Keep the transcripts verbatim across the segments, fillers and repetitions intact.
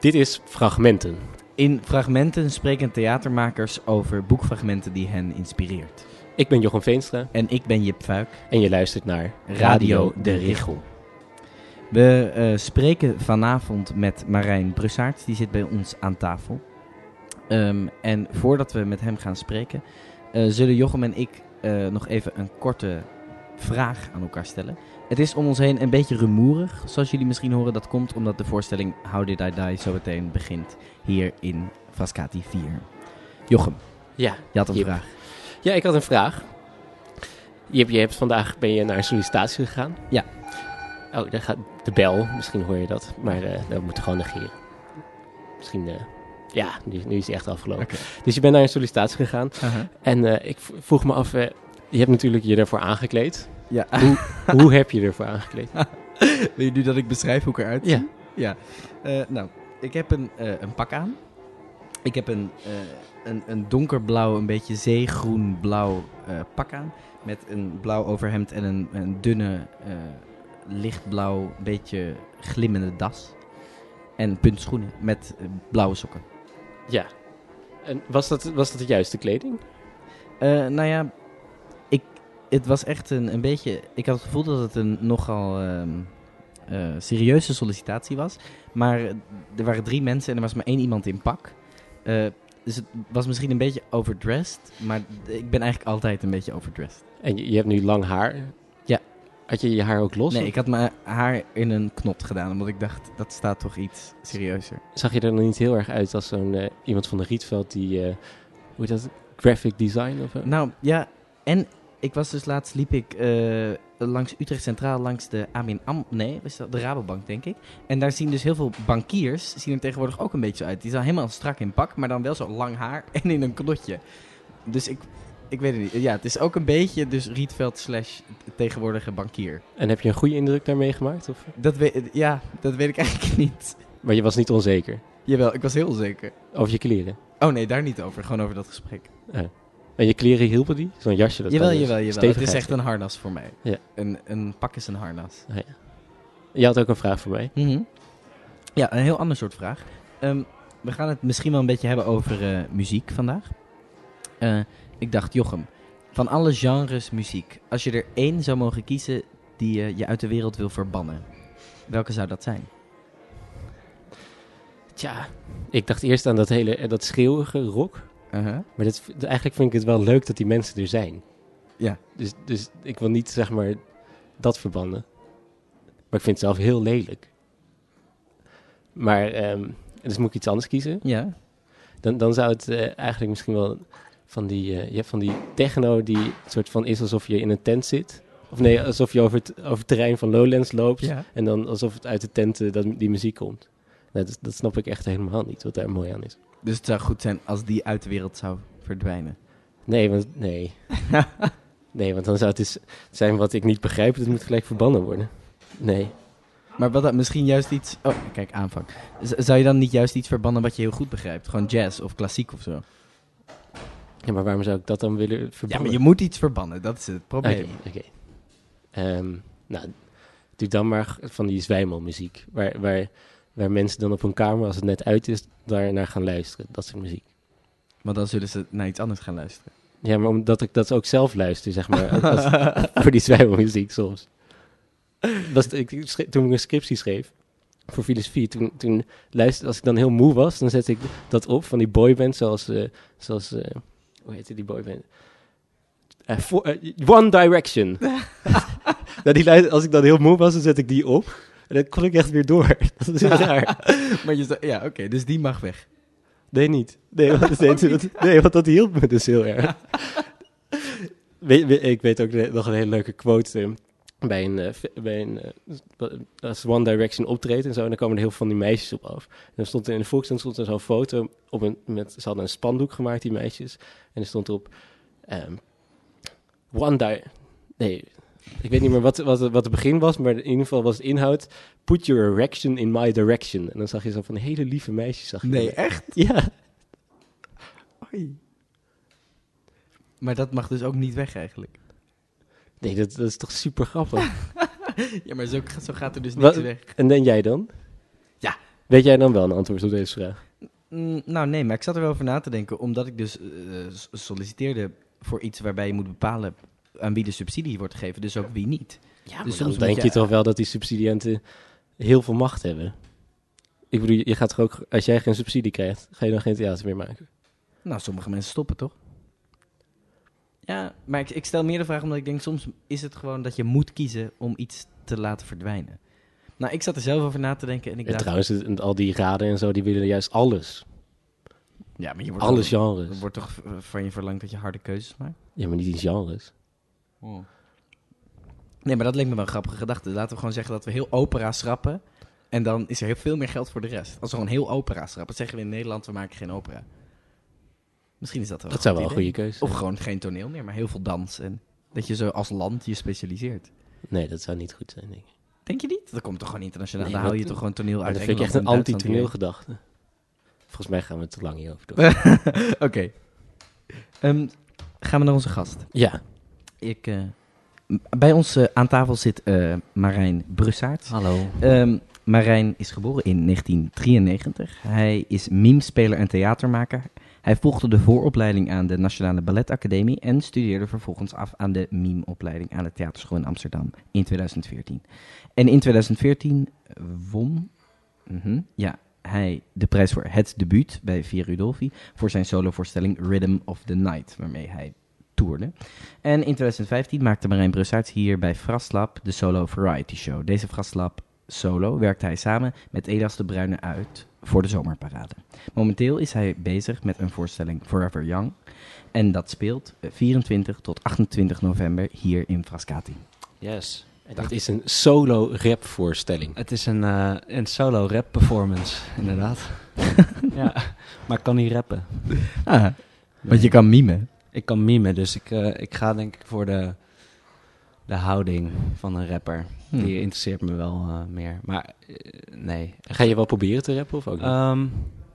Dit is Fragmenten. In Fragmenten spreken theatermakers over boekfragmenten die hen inspireert. Ik ben Jochem Veenstra. En ik ben Jip Fuik. En je luistert naar Radio de Richel. We uh, spreken vanavond met Marijn Brussaert. Die zit bij ons aan tafel. Um, en voordat we met hem gaan spreken, uh, zullen Jochem en ik uh, nog even een korte vraag aan elkaar stellen. Het is om ons heen een beetje rumoerig, zoals jullie misschien horen. Dat komt omdat de voorstelling How Did I Die zo meteen begint hier in Frascati vier. Jochem, ja, je had een Jip. vraag. Ja, ik had een vraag. Jip, je hebt vandaag ben je naar een sollicitatie gegaan. Ja. Oh, daar gaat de bel. Misschien hoor je dat. Maar uh, dat moet je gewoon negeren. Misschien, uh, ja, nu, nu is die echt afgelopen. Okay. Dus je bent naar een sollicitatie gegaan. Uh-huh. En uh, ik vroeg me af, uh, je hebt natuurlijk je ervoor aangekleed. Ja. Hoe, hoe heb je ervoor aangekleed? Wil je nu dat ik beschrijf hoe ik eruit zie? Ja. Ja. Uh, nou, ik heb een, uh, een pak aan. Ik heb een, uh, een, een donkerblauw, een beetje zeegroen-blauw uh, pak aan. Met een blauw overhemd en een, een dunne, uh, lichtblauw, beetje glimmende das. En puntschoenen met uh, blauwe sokken. Ja. En was dat, was dat de juiste kleding? Uh, nou ja, ik, het was echt een, een beetje... Ik had het gevoel dat het een nogal um, uh, serieuze sollicitatie was. Maar er waren drie mensen en er was maar één iemand in pak. Uh, dus het was misschien een beetje overdressed. Maar ik ben eigenlijk altijd een beetje overdressed. En je, je hebt nu lang haar. Ja. Had je je haar ook los? Nee, ik had mijn haar in een knot gedaan. Omdat ik dacht, dat staat toch iets serieuzer. Zag je er dan niet heel erg uit als zo'n uh, iemand van de Rietveld die... Uh, hoe heet dat? Graphic design of zo? Nou, ja. En ik was dus laatst, liep ik uh, langs Utrecht Centraal, langs de A B N AMRO, nee, was dat de Rabobank, denk ik. En daar zien dus heel veel bankiers, zien er tegenwoordig ook een beetje zo uit. Die zijn helemaal strak in pak, maar dan wel zo lang haar en in een knotje. Dus ik, ik weet het niet. Ja, het is ook een beetje dus Rietveld slash tegenwoordige bankier. En heb je een goede indruk daarmee gemaakt? Of? Dat weet, ja, dat weet ik eigenlijk niet. Maar je was niet onzeker? Jawel, ik was heel zeker. Over je kleren? Oh nee, daar niet over. Gewoon over dat gesprek. Uh. En je kleren hielpen die? Zo'n jasje? Dat jawel, dus jawel, jawel. Het is echt een harnas voor mij. Ja. Een, een pak is een harnas. Ah, ja. Je had ook een vraag voor mij. Mm-hmm. Ja, een heel ander soort vraag. Um, we gaan het misschien wel een beetje hebben over uh, muziek vandaag. Uh, ik dacht, Jochem, van alle genres muziek, als je er één zou mogen kiezen die uh, je uit de wereld wil verbannen, welke zou dat zijn? Tja, ik dacht eerst aan dat hele dat schreeuwige rock. Uh-huh. Maar dat, eigenlijk vind ik het wel leuk dat die mensen er zijn. Ja. Dus, dus ik wil niet, zeg maar, dat verbannen. Maar ik vind het zelf heel lelijk. Maar, um, dus moet ik iets anders kiezen. Ja. Dan, dan zou het uh, eigenlijk misschien wel van die, uh, je hebt van die techno die soort van is alsof je in een tent zit. Of nee, alsof je over het, over het terrein van Lowlands loopt. Ja. En dan alsof het uit de tent uh, dat, die muziek komt. Nou, dat, dat snap ik echt helemaal niet, wat daar mooi aan is. Dus het zou goed zijn als die uit de wereld zou verdwijnen. Nee, want nee. nee, want dan zou het dus zijn wat ik niet begrijp. Dat moet gelijk verbannen worden. Nee. Maar wat dat misschien juist iets... Oh, kijk, aanvang. Z- zou je dan niet juist iets verbannen wat je heel goed begrijpt? Gewoon jazz of klassiek of zo? Ja, maar waarom zou ik dat dan willen verbannen? Ja, maar je moet iets verbannen. Dat is het probleem. Oké, okay, okay. um, nou, doe dan maar van die zwijmelmuziek. Waar, waar, waar mensen dan op hun kamer, als het net uit is, daar naar gaan luisteren. Dat soort muziek. Maar dan zullen ze naar iets anders gaan luisteren. Ja, maar omdat ik dat ook zelf luister, zeg maar. als, voor die zwijmelmuziek soms. Dat is, ik, schreef, toen ik een scriptie schreef voor filosofie, toen, toen luisterde, als ik dan heel moe was, dan zette ik dat op van die boyband, zoals, uh, zoals uh, hoe heette die boyband? Uh, for, uh, One Direction. nou, die luister, als ik dan heel moe was, dan zet ik die op. En dan kon ik echt weer door. Dat is heel raar. maar je, ja, oké, okay, dus die mag weg. Nee, niet. Nee, want, nee, dat, nee, want dat hielp me dus heel erg. weet, weet, ik weet ook nog een hele leuke quote uh, bij een, uh, bij een uh, als One Direction optreedt en zo, en dan komen er heel veel van die meisjes op af. En dan stond er in de Volkskrant stond er zo'n foto op een, met, ze hadden een spandoek gemaakt, die meisjes, en er stond erop um, One Direction, nee, ik weet niet meer wat, wat, wat het begin was, maar in ieder geval was het inhoud, put your erection in my direction. En dan zag je zo van hele lieve meisjes. Zag je nee, dat. Echt? Ja. Oei. Maar dat mag dus ook niet weg eigenlijk. Nee, dat, dat is toch super grappig. ja, maar zo, zo gaat er dus Wat, niks weg. En dan jij dan? Ja, Weet jij dan wel een antwoord op deze vraag? Mm, nou nee, maar ik zat er wel over na te denken, omdat ik dus uh, solliciteerde voor iets waarbij je moet bepalen aan wie de subsidie wordt gegeven, dus ook wie niet. Ja, dus dan soms denk moet je toch wel dat die subsidiënten heel veel macht hebben. Ik bedoel, je gaat toch ook, als jij geen subsidie krijgt, ga je dan geen theater meer maken? Nou, sommige mensen stoppen toch? Ja, maar ik, ik stel meer de vraag omdat ik denk, soms is het gewoon dat je moet kiezen om iets te laten verdwijnen. Nou, ik zat er zelf over na te denken en ik En dacht... trouwens, het- al die raden en zo, die willen juist alles. Ja, maar je wordt Alle toch- genres. Er wordt toch v- van je verlangd dat je harde keuzes maakt? Ja, maar niet die genres. Nee, maar dat leek me wel een grappige gedachte. Laten we gewoon zeggen dat we heel opera schrappen. En dan is er heel veel meer geld voor de rest. Als we gewoon heel opera schrappen, zeggen we in Nederland, we maken geen opera. Misschien is dat wel Dat een zou goed wel een idee. goede keuze zijn. Of gewoon geen toneel meer, maar heel veel dans. En dat je zo als land je specialiseert. Nee, dat zou niet goed zijn, denk ik. Denk je niet? Dat komt toch gewoon internationaal? Nee, dan haal wat- je toch gewoon toneel Maar uit dat vind ik echt Engeland een en Duitsland anti-toneelgedachte. Volgens mij gaan we te lang hierover door. weer. Oké. Ehm, gaan we naar onze gast. Ja, Ik, eh, m- bij ons eh, aan tafel zit eh, Marijn Brussaerts. Hallo. Ehm, Marijn is geboren in negentien drieënnegentig. Hij is memespeler en theatermaker. Hij volgde de vooropleiding aan de Nationale Balletacademie en studeerde vervolgens af aan de memeopleiding aan de Theaterschool in Amsterdam in tweeduizend veertien. En in tweeduizend veertien won mhm, ja, hij de prijs voor het debuut bij Via Rudolphi voor zijn solovoorstelling Rhythm of the Night, waarmee hij toerde. En in tweeduizend vijftien maakte Marijn Brussaerts hier bij Fraslab de solo variety show. Deze Fraslab solo werkte hij samen met Elias de Bruyne uit voor de zomerparade. Momenteel is hij bezig met een voorstelling Forever Young. En dat speelt eh, vierentwintig tot achtentwintig november hier in Frascati. Yes. en dat is een solo-rap voorstelling. Het is een, eh, een solo rap performance, inderdaad. Ja, maar ik kan niet rappen. Ah, want je kan mimen. Ik kan mimen, dus ik, eh, ik ga denk ik voor de, de houding van een rapper. Hmm. Die interesseert me wel eh, meer. Maar eh, nee. Ga je wel proberen te rappen of ook niet? Ehm,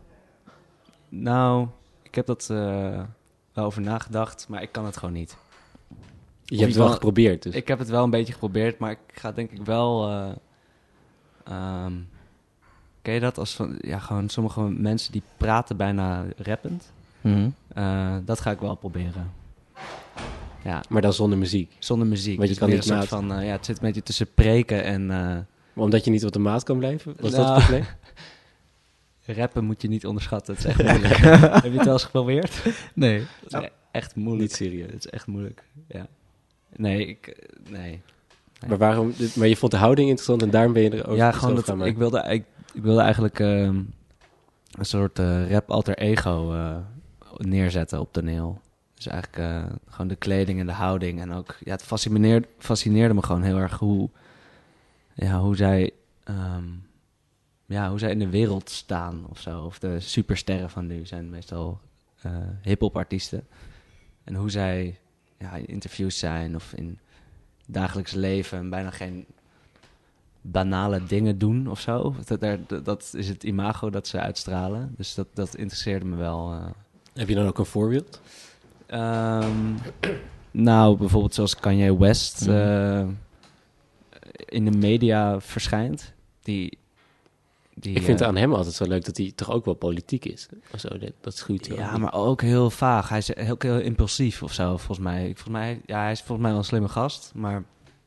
nou, ik heb dat eh, wel over nagedacht, maar ik kan het gewoon niet. je hebt het wel wel- geprobeerd, dus. Ik heb het wel een beetje geprobeerd, maar ik ga denk ik wel... eh, ehm, ken je dat? Als van, ja, gewoon sommige mensen die praten bijna rappend. Mhm. Eh, dat ga ik wel proberen. Ja, Maar dan zonder muziek. zonder muziek. Want je Dus kan weer niet een soort naad- van, eh, ja, het zit een beetje tussen preken en eh, Maar omdat je niet op de maat kan blijven? Was dat Nou, het probleem? rappen moet je niet onderschatten. Het is echt moeilijk. Heb je het wel eens geprobeerd? Nee. Het is echt moeilijk. Niet serieus. Het is echt moeilijk. Ja. Nee, ik, eh, nee. Nee. Maar, waarom, maar je vond de houding interessant en daarom ben je er ook Ja, iets gewoon over dat gaan ik maken. wilde, ik, ik wilde eigenlijk ehm, een soort eh, rap alter ego eh, neerzetten op toneel. Dus eigenlijk eh, gewoon de kleding en de houding en ook, ja, het fascineerde, fascineerde me gewoon heel erg hoe, ja, hoe zij, ehm, ja, hoe zij in de wereld staan of zo. Of de supersterren van nu zijn meestal eh hip-hop artiesten. En hoe zij, ja, in interviews zijn of in dagelijks leven en bijna geen banale dingen doen of zo. Dat, dat, dat is het imago dat ze uitstralen. Dus dat, dat interesseerde me wel. eh. Heb je dan ook een voorbeeld? Ehm, nou, bijvoorbeeld zoals Kanye West Mhm. eh, in de media verschijnt. Die, die, Ik vind eh, aan hem altijd zo leuk dat hij toch ook wel politiek is. Of zo, dat, dat schuurt wel. ja, maar ook heel vaag. Hij is heel, heel impulsief of zo, volgens mij. Ik, volgens mij ja, hij is volgens mij wel een slimme gast, maar...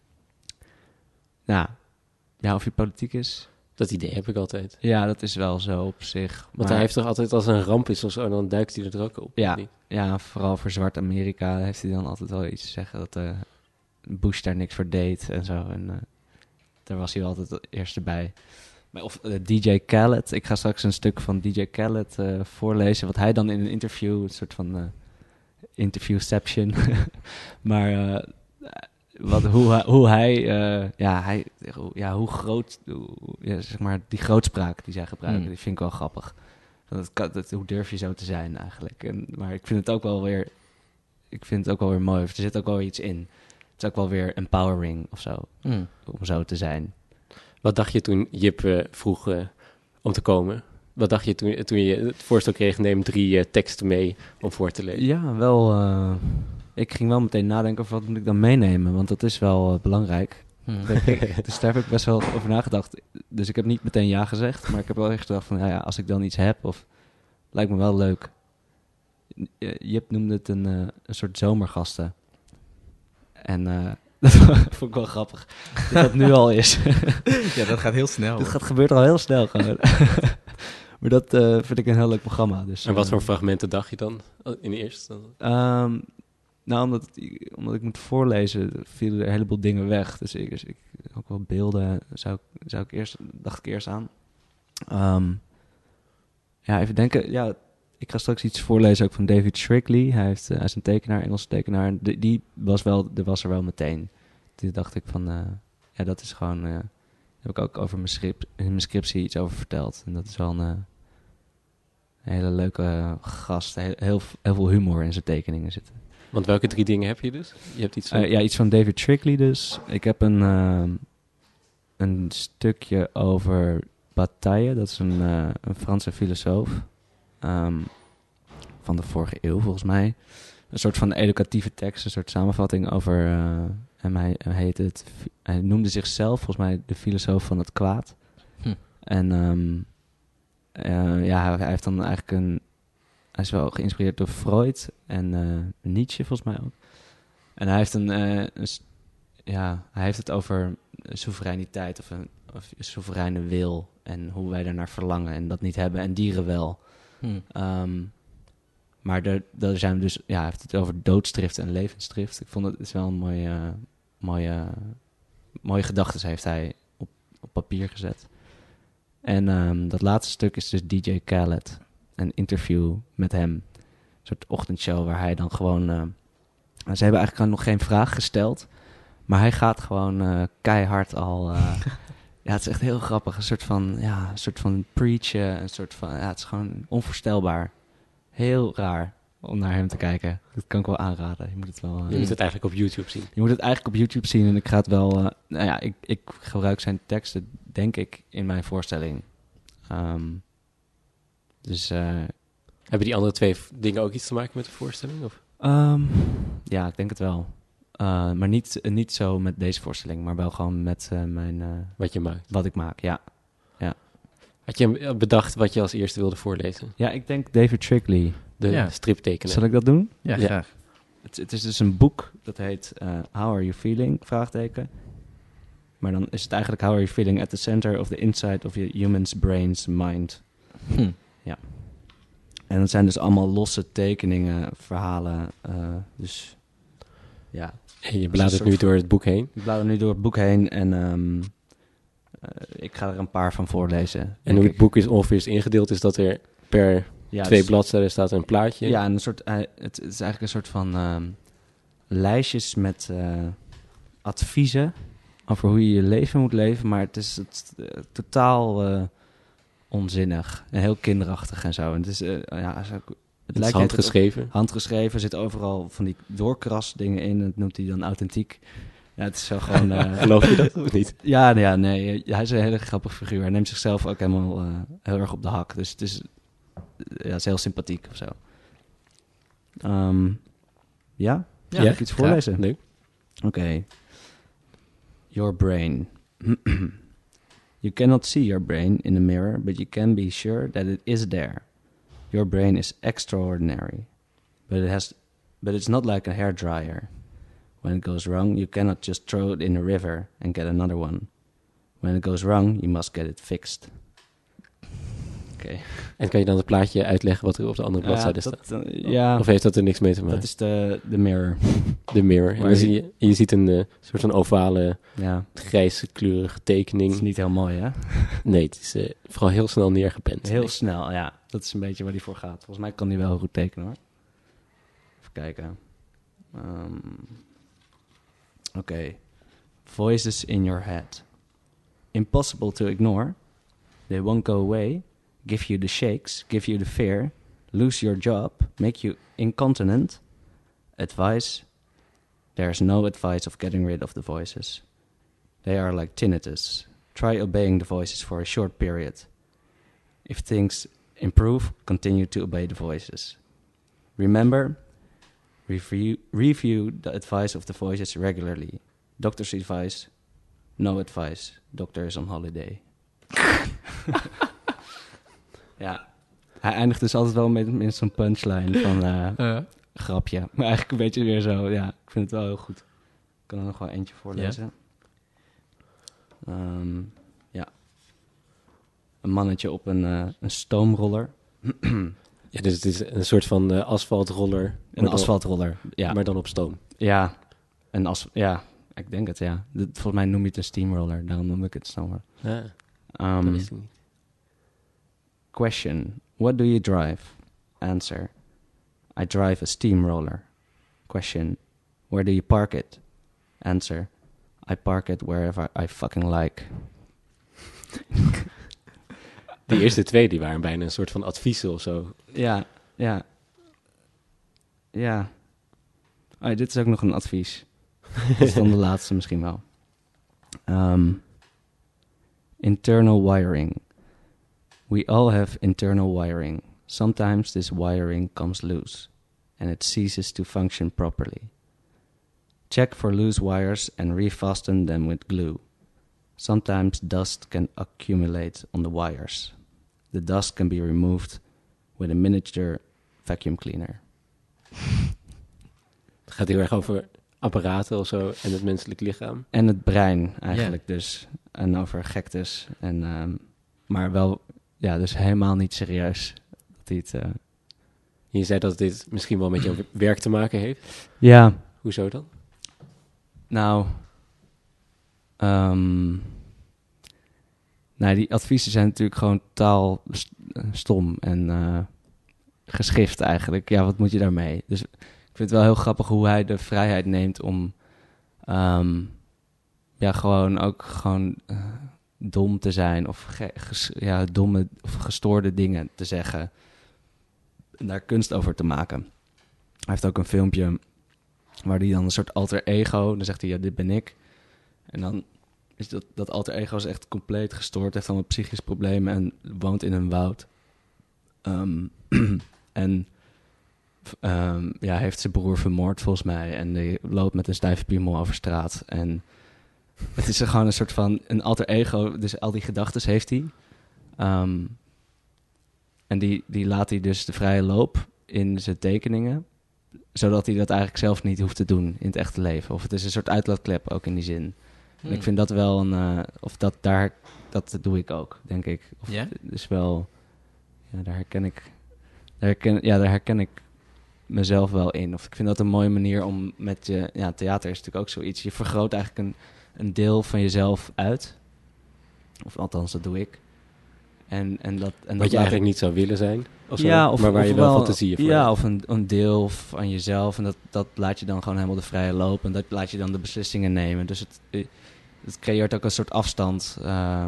Ja, ja of hij politiek is... Dat idee heb ik altijd. Ja, dat is wel zo op zich. Want maar- hij heeft toch altijd als er een ramp is of zo, en dan duikt hij er ook op. Ja. of niet? Ja, vooral voor zwart Amerika heeft hij dan altijd wel iets te zeggen dat eh, Bush daar niks voor deed en zo. En eh, daar was hij wel altijd het eerste bij. Maar of eh, D J Khaled, ik ga straks een stuk van D J Khaled eh, voorlezen, wat hij dan in een interview, een soort van eh, interviewception. Maar eh, wat, hoe, hij- hoe hij, eh, ja, hij, hoe- ja, hoe groot, hoe, ja, zeg maar, die grootspraak die zij gebruiken, Hmm. die vind ik wel grappig. Dat, kan- dat, hoe durf je zo te zijn eigenlijk? En, maar ik vind het ook wel weer, ik vind het ook wel weer mooi. Er zit ook wel weer iets in. Het is ook wel weer empowering of zo, Mm. om zo te zijn. Wat dacht je toen Jip eh, vroeg eh, om te komen? Wat dacht je toen, toen je het voorstel kreeg, neem drie eh, teksten mee om voor te lezen? Ja, wel. eh, ik ging wel meteen nadenken over wat moet ik dan meenemen, want dat is wel eh, belangrijk. Hmm. Dus daar heb ik best wel over nagedacht. Dus ik heb niet meteen ja gezegd, maar ik heb wel echt gedacht van, nou ja, als ik dan iets heb, of lijkt me wel leuk. Je, je noemde het een, uh, een soort zomergasten. En uh, dat vond ik wel grappig. Dat dat nu al is. Ja, dat gaat heel snel. Dit gaat, gebeurt al heel snel gewoon. Maar dat uh, vind ik een heel leuk programma. Dus, En wat voor uh, fragmenten dacht je dan in de eerste? Um, nou, omdat, het, omdat ik moet voorlezen, vielen er een heleboel dingen weg. Dus ik, dus ik ook wel beelden zou, zou ik eerst, dacht ik eerst aan. Um, ja, even denken. Ja, ik ga straks iets voorlezen ook van David Shrigley. Hij, heeft, uh, hij is een tekenaar, Engelse tekenaar. Die, die was, wel, die was er wel meteen. Toen dacht ik van, uh, ja, dat is gewoon... Uh, heb ik ook over mijn, script, in mijn scriptie iets over verteld. En dat is wel een, uh, een hele leuke gast. Heel, heel, heel veel humor in zijn tekeningen zitten. Want welke drie dingen heb je dus? Je hebt iets van... Uh, ja, iets van David Shrigley dus. Ik heb een, uh, een stukje over Bataille. Dat is een, uh, een Franse filosoof. Um, van de vorige eeuw volgens mij. Een soort van educatieve tekst. Een soort samenvatting over... Uh, en hij, hij, heet het, hij noemde zichzelf volgens mij de filosoof van het kwaad. Hm. En um, uh, ja, hij, hij heeft dan eigenlijk een... Hij is wel geïnspireerd door Freud en uh, Nietzsche volgens mij ook. En hij heeft een, uh, een... Ja, hij heeft het over soevereiniteit of een, of een soevereine wil. En hoe wij daarnaar verlangen en dat niet hebben. En dieren wel. Hm. Um, maar er, er zijn dus... Ja, hij heeft het over doodstrift en levensstrift. Ik vond het is wel een mooie... Uh, mooie, mooie gedachten heeft hij op, op papier gezet. En um, dat laatste stuk is dus D J Khaled. Een interview met hem. Een soort ochtendshow waar hij dan gewoon... Uh, ze hebben eigenlijk nog geen vraag gesteld. Maar hij gaat gewoon uh, keihard al... Uh, ja, het is echt heel grappig. Een soort van... Ja, een soort van preachen. Een soort van... Ja, het is gewoon onvoorstelbaar. Heel raar om naar hem te kijken. Dat kan ik wel aanraden. Je moet het wel... Uh, je moet het eigenlijk op YouTube zien. Je moet het eigenlijk op YouTube zien. En ik ga het wel... Uh, nou ja, ik, ik gebruik zijn teksten, denk ik, in mijn voorstelling. Um, dus... Uh, Hebben die andere twee dingen ook iets te maken met de voorstelling? Of? Um, ja, ik denk het wel. Uh, maar niet, uh, niet zo met deze voorstelling, maar wel gewoon met uh, mijn... Uh, wat je maakt? Wat ik maak, ja. ja. Had je bedacht wat je als eerste wilde voorlezen? Ja, ik denk David Shrigley. De ja. striptekenaar. Zal ik dat doen? Ja, ja. graag. Het, het is dus een boek, dat heet uh, How Are You Feeling? Vraagteken. Maar dan is het eigenlijk How Are You Feeling at the center of the inside of your human's brain's mind. Hm. Ja. En dat zijn dus allemaal losse tekeningen, verhalen. Uh, dus ja. En je bladert nu door het boek heen. Ik blader nu door het boek heen en um, uh, ik ga er een paar van voorlezen. En hoe het boek is ongeveer is ingedeeld is dat er per ja, twee dus, bladzijden staat een plaatje. Ja, en een soort, uh, het, het is eigenlijk een soort van um, lijstjes met uh, adviezen over hoe je je leven moet leven. Maar het is het, uh, totaal uh, onzinnig en heel kinderachtig en zo. En het is, uh, ja, het, het lijkt is handgeschreven. Handgeschreven, er zit overal van die doorkrasdingen in. Dat noemt hij dan authentiek. Ja, het is zo gewoon... Uh, Geloof je dat of niet? Ja, ja, nee. Hij is een hele grappige figuur. Hij neemt zichzelf ook helemaal uh, heel erg op de hak. Dus het is, ja, het is heel sympathiek of zo. Um, ja? Ja, Mag ik iets voorlezen? Nee. Oké. Okay. Your brain. You cannot see your brain in the mirror, but you can be sure that it is there. Your brain is extraordinary, but it has, but it's not like a hairdryer. When it goes wrong, you cannot just throw it in a river and get another one. When it goes wrong, you must get it fixed. Oké. Okay. En kan je dan het plaatje uitleggen wat er op de andere bladzijde ja, dat, staat? Uh, ja. Of heeft dat er niks mee te maken? Dat is de, de mirror. De mirror. En dan zie je, je ziet een uh, soort van ovale, ja. grijze kleurige tekening. Het is niet heel mooi, hè? Nee, het is uh, vooral heel snel neergepend. Heel snel, ja. Dat is een beetje waar hij voor gaat. Volgens mij kan hij wel goed tekenen, hoor. Even kijken. Um, Oké. Okay. Voices in your head. Impossible to ignore. They won't go away. Give you the shakes. Give you the fear. Lose your job. Make you incontinent. Advice. There's no advice of getting rid of the voices. They are like tinnitus. Try obeying the voices for a short period. If things improve, continue to obey the voices. Remember, review, review the advice of the voices regularly. Doctor's advice, No advice. Doctor is on holiday. Ja. Hij eindigt dus altijd wel met, met zo'n punchline van uh, Uh. grapje. Maar eigenlijk een beetje weer zo, ja, ik vind het wel heel goed. Ik kan er nog wel eentje voorlezen. Ja. Um, ja. Een mannetje op een, uh, een stoomroller. Ja, dus het is een soort van uh, asfaltroller. Een maar dan- asfaltroller, ja. Maar dan op stoom. Ja, een as, ja, ik denk het, ja. De, volgens mij noem je het een steamroller, daarom noem ik het stoomroller. Ja, Um, dat wist ik niet. Question. What do you drive? Answer. I drive a steamroller. Question. Where do you park it? Answer. I park it wherever I fucking like. De eerste twee die waren bijna een soort van adviezen of zo. Ja, ja. Ja. Oh, dit is ook nog een advies. Dat is dan de laatste misschien wel. Um, internal wiring. We all have internal wiring. Sometimes this wiring comes loose and it ceases to function properly. Check for loose wires and refasten them with glue. Sometimes dust can accumulate on the wires. The dust can be removed with a miniature vacuum cleaner. Het gaat heel erg over apparaten of zo en het menselijk lichaam. En het brein eigenlijk dus. En over gektes. En, um, maar wel, ja, dus helemaal niet serieus. Dat hij het... Uh... Je zei dat dit misschien wel met jouw werk te maken heeft. Ja. Hoezo dan? Nou... Um, nou, die adviezen zijn natuurlijk gewoon taal st- stom en uh, geschift eigenlijk. Ja, wat moet je daarmee? Dus ik vind het wel heel grappig hoe hij de vrijheid neemt om... Um, ja, gewoon ook gewoon uh, dom te zijn of ge- ges- ja, domme of gestoorde dingen te zeggen. En daar kunst over te maken. Hij heeft ook een filmpje waar hij dan een soort alter ego... Dan zegt hij, ja, dit ben ik. En dan is dat, dat alter ego is echt compleet gestoord. Heeft allemaal psychische problemen en woont in een woud. Um, en um, ja, heeft zijn broer vermoord volgens mij. En die loopt met een stijve piemel over straat. En het is er gewoon een soort van een alter ego. Dus al die gedachten heeft hij. Um, en die, die laat hij dus de vrije loop in zijn tekeningen. Zodat hij dat eigenlijk zelf niet hoeft te doen in het echte leven. Of het is een soort uitlaatklep ook in die zin. Hmm. En ik vind dat wel een... Uh, of dat daar... Dat doe ik ook, denk ik. Of Ja? Dus wel... Ja, daar herken ik... Daar herken, ja, daar herken ik mezelf wel in. Of ik vind dat een mooie manier om met je... Ja, theater is natuurlijk ook zoiets. Je vergroot eigenlijk een, een deel van jezelf uit. Of althans, dat doe ik. En, en dat, en dat Wat je laat eigenlijk ik, niet zou willen zijn, of zo, ja, of, maar waar of je wel, fantasieën voor Ja, hebt. of een, een deel van jezelf. En dat, dat laat je dan gewoon helemaal de vrije loop. En dat laat je dan de beslissingen nemen. Dus het, het creëert ook een soort afstand. Uh,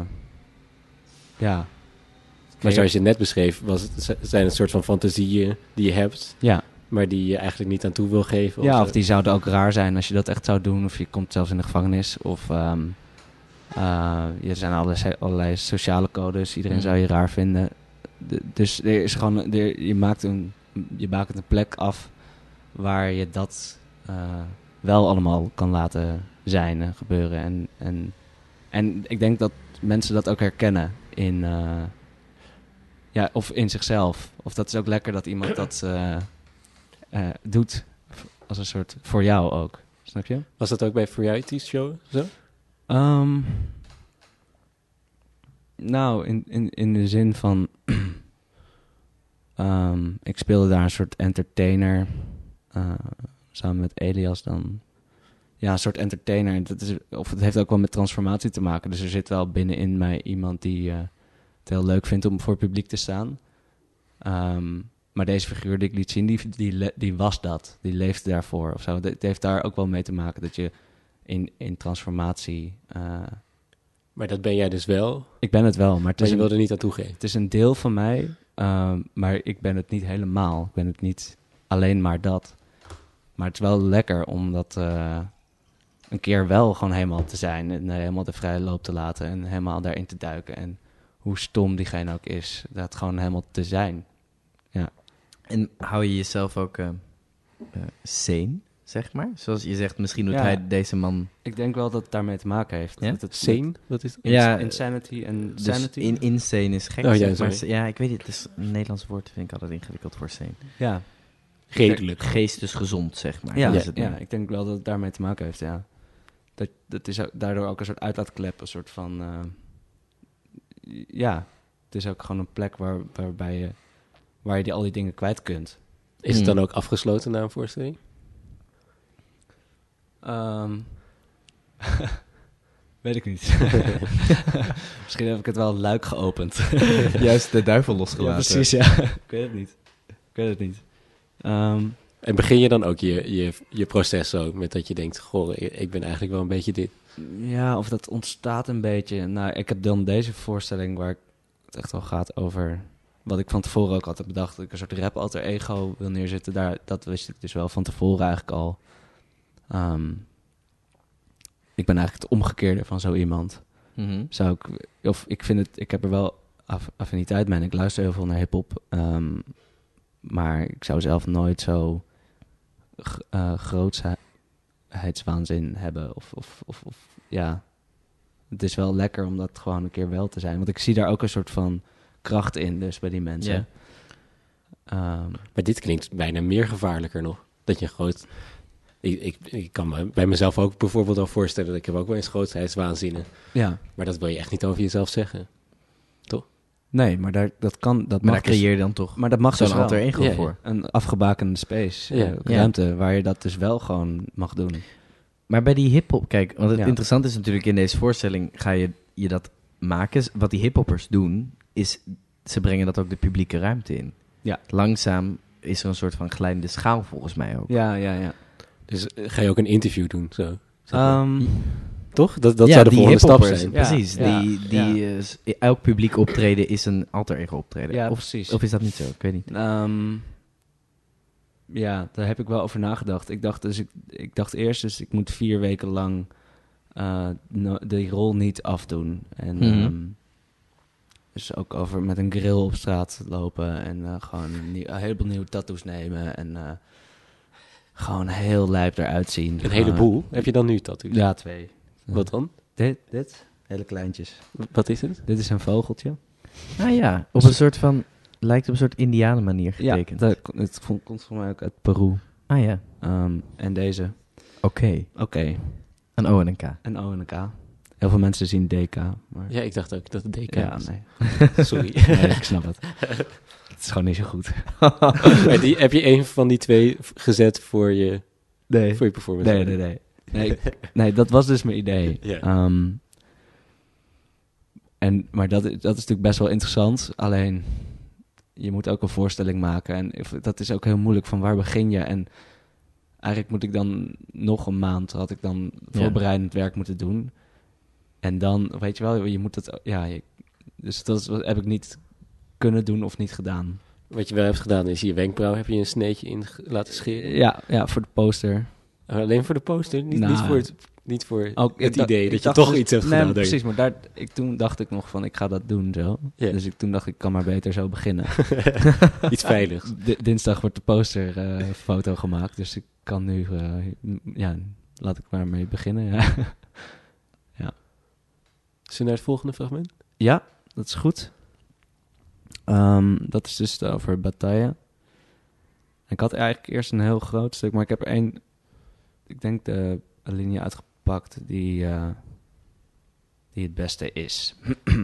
ja. Maar zoals je net beschreef, was het, zijn het soort van fantasieën die je hebt, Ja. maar die je eigenlijk niet aan toe wil geven. Ja, zo. of die zouden ook raar zijn als je dat echt zou doen. Of je komt zelfs in de gevangenis. Of um, uh, er zijn allerlei, allerlei sociale codes. Iedereen Mm. zou je raar vinden. De, dus er is gewoon, er, je maakt een, je maakt een plek af waar je dat uh, wel allemaal kan laten zijn en gebeuren. En, en, en ik denk dat mensen dat ook herkennen in, uh, ja, of in zichzelf. Of dat is ook lekker dat iemand dat uh, uh, doet als een soort voor jou ook. Snap je? Was dat ook bij Variety Show zo? Um, nou, in, in, in de zin van... um, ik speelde daar een soort entertainer. Uh, samen met Elias dan. Ja, een soort entertainer. Dat is, of het heeft ook wel met transformatie te maken. Dus er zit wel binnenin mij iemand die uh, het heel leuk vindt om voor het publiek te staan. Um, maar deze figuur die ik liet zien, die, die, die was dat. Die leefde daarvoor of zo. Het heeft daar ook wel mee te maken dat je in, in transformatie... Uh, Maar dat ben jij dus wel, ik ben het wel, maar het maar is, je een, wil er niet aan toegeven. het is een deel van mij. Um, maar ik ben het niet helemaal. Ik ben het niet alleen maar dat. Maar het is wel lekker om dat uh, een keer wel gewoon helemaal te zijn. En uh, helemaal de vrije loop te laten. En helemaal daarin te duiken. En hoe stom diegene ook is. Dat gewoon helemaal te zijn. Ja. En hou je jezelf ook uh, uh, sane? zeg maar? Zoals je zegt, misschien doet Ja. hij deze man... Ik denk wel dat het daarmee te maken heeft. Ja? Dat het Sane, wat is dat? Ins- Ja, insanity en Dus sanity. in, insane is gek, Oh, ja, zeg maar. sorry. Ja, ik weet het. Het is een Nederlands woord, vind ik altijd ingewikkeld voor sane. Ja. Redelijk. Geestesgezond, zeg maar. Ja, Dat ja, is het meer. ik denk wel dat het daarmee te maken heeft, ja. Dat, dat is ook, daardoor ook een soort uitlaatklep, een soort van... eh, ja, het is ook gewoon een plek waar, waarbij je, waar je die, al die dingen kwijt kunt. Is het dan Hmm. ook afgesloten na een voorstelling? Ehm, weet ik niet. Misschien heb ik het wel een luik geopend. Juist de duivel losgelaten. Ja, precies, ja. ik weet het niet. Ik weet het niet. Ehm, En begin je dan ook je, je, je proces zo met dat je denkt, goh, ik, ik ben eigenlijk wel een beetje dit. Ja, of dat ontstaat een beetje. Nou, ik heb dan deze voorstelling waar het echt wel gaat over... Wat ik van tevoren ook altijd bedacht, dat ik een soort rap alter ego wil neerzetten. Daar, dat wist ik dus wel van tevoren eigenlijk al. Ehm, ik ben eigenlijk het omgekeerde van zo iemand. Mhm. Zou ik, of ik vind het, ik heb er wel aff- affiniteit mee en ik luister heel veel naar hip-hop. Ehm, maar ik zou zelf nooit zo g- eh, grootheidswaanzin hebben. Of, of, of, of ja, het is wel lekker om dat gewoon een keer wel te zijn. Want ik zie daar ook een soort van kracht in, dus bij die mensen. Ja. Ehm, Maar dit klinkt bijna meer gevaarlijker nog. Dat je groot... Ik, ik, ik kan me bij mezelf ook bijvoorbeeld al voorstellen dat ik heb ook wel eens grootheidswaanzinnen. ja, Maar dat wil je echt niet over jezelf zeggen. nee, maar daar, dat kan, dat Maar mag daar dus- creëer je dan toch maar dat mag zo'n dus wel. alter ego Ja, ja. voor. Een afgebakende space, Ja. eh, Ja. ruimte, waar je dat dus wel gewoon mag doen. Maar bij die hiphop, kijk, want het Ja. interessante is natuurlijk in deze voorstelling ga je, je dat maken. Wat die hiphoppers doen, is ze brengen dat ook de publieke ruimte in. Ja. Langzaam is er een soort van glijdende schaal volgens mij ook. Ja, ja, ja. Dus eh, ga je ook een interview doen, zo? Zeg maar. Ehm, Toch? Dat, dat Ja, zou de die volgende stap hiphoppers, zijn. Ja. Precies, Ja. die, die, eh, s- elk publiek optreden is een alter ego optreden. ja, of, precies. of is dat niet zo? Ik weet niet. Ehm, ja, daar heb ik wel over nagedacht. Ik dacht, dus ik, ik dacht eerst, dus ik moet vier weken lang eh, no- die rol niet afdoen. En Mhm. ehm, dus ook over met een grill op straat lopen en eh, gewoon een, nieuw, een heleboel nieuwe tattoos nemen en eh, gewoon heel lijp eruit zien. Een Gewoon- heleboel. Heb je dan nu tattoos? Ja, twee. Wat dan? Dit, dit, hele kleintjes. Wat is het? Dit is een vogeltje. Ah ja, op een soort van, lijkt op een soort indianen manier Ja, getekend. dat, het vo- komt voor mij ook uit Peru. Ah ja, Ehm, en deze. oké. Oké, Een O en een K. een O en een K. Heel veel mensen zien D K, maar... Ja, ik dacht ook dat het D K Ja, was. nee. Sorry. nee, ik snap het. Het is gewoon niet zo goed. Maar die, heb je een van die twee v- gezet voor je, Nee. voor je performance? Nee, nee, nee. Nee, ik- nee, dat was dus mijn idee. Ja. Ehm, en, maar dat, i- dat is natuurlijk best wel interessant. Alleen, je moet ook een voorstelling maken. En if- dat is ook heel moeilijk, van waar begin je? En eigenlijk moet ik dan nog een maand, had ik dan Ja. voorbereidend werk moeten doen. En dan, weet je wel, je moet het... Ja, je- dus dat is, wat heb ik niet kunnen doen of niet gedaan. Wat je wel hebt gedaan is je wenkbrauw heb je een sneetje in ge- laten scheren. Ja, ja, voor de poster. Oh, alleen voor de poster, niet, Nou. niet voor het, niet voor Ook, het ik dacht- idee ik dat je dacht toch dus- iets hebt nee, gedaan. maar denk ik. precies, maar daar, ik, toen dacht ik nog van, ik ga dat doen zo. Ja. Dus ik, toen dacht ik, ik kan maar beter zo beginnen. Iets veiligs. D- dinsdag wordt de posterfoto foto gemaakt, dus ik kan nu, eh, m- ja, laat ik maar mee beginnen. Ja, Zullen we naar het volgende fragment? ja dat is goed. Ehm, dat is dus over bataille. Ik had eigenlijk eerst een heel groot stuk, maar ik heb er één, ik denk de linie uitgepakt die, eh, die het beste is.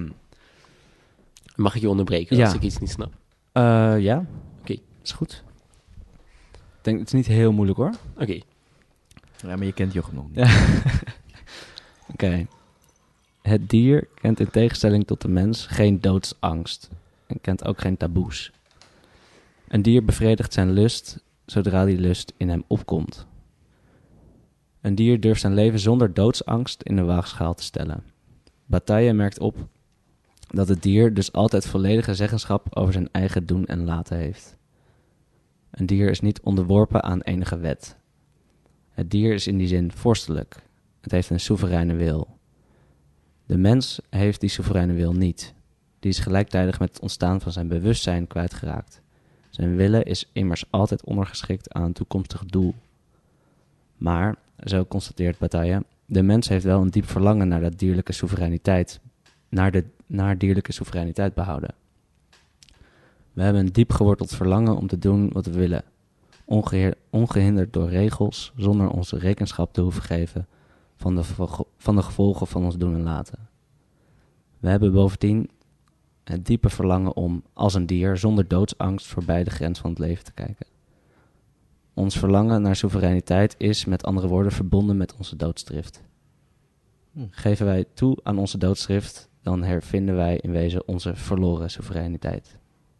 Mag ik je onderbreken Ja. als ik iets niet snap? Eh, ja. Oké. Is goed. Ik denk, het is niet heel moeilijk hoor. Oké. Ja, maar je kent Jochem nog niet. Ja. Oké. Het dier kent in tegenstelling tot de mens geen doodsangst. En kent ook geen taboes. Een dier bevredigt zijn lust zodra die lust in hem opkomt. Een dier durft zijn leven zonder doodsangst in de waagschaal te stellen. Bataille merkt op dat het dier dus altijd volledige zeggenschap over zijn eigen doen en laten heeft. Een dier is niet onderworpen aan enige wet. Het dier is in die zin vorstelijk. Het heeft een soevereine wil. De mens heeft die soevereine wil niet. Die is gelijktijdig met het ontstaan van zijn bewustzijn kwijtgeraakt. Zijn willen is immers altijd ondergeschikt aan een toekomstig doel. Maar, zo constateert Bataille, de mens heeft wel een diep verlangen naar dat dierlijke soevereiniteit, naar, de, naar dierlijke soevereiniteit behouden. We hebben een diep geworteld verlangen om te doen wat we willen, ongeheer, ongehinderd door regels, zonder onze rekenschap te hoeven geven van de, van de gevolgen van ons doen en laten. We hebben bovendien het diepe verlangen om, als een dier, zonder doodsangst voorbij de grens van het leven te kijken. Ons verlangen naar soevereiniteit is, met andere woorden, verbonden met onze doodsdrift. Hm. Geven wij toe aan onze doodsdrift, dan hervinden wij in wezen onze verloren soevereiniteit.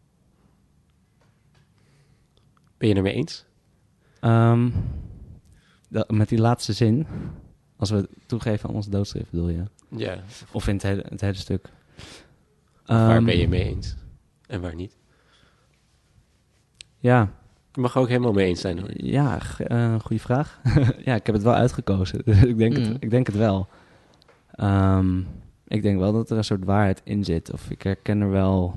Ben je ermee eens? Um, dat, met die laatste zin, als we toegeven aan onze doodsdrift, bedoel je? Ja. Of in het hele, het hele stuk? Waar Um, ben je mee eens? En waar niet? Ja, Je mag er ook helemaal mee eens zijn, hoor. ja, g- uh, goede vraag. Ja, ik heb het wel uitgekozen, dus ik denk, Mm. het, ik denk het wel. Um, ik denk wel dat er een soort waarheid in zit, of ik herken er wel...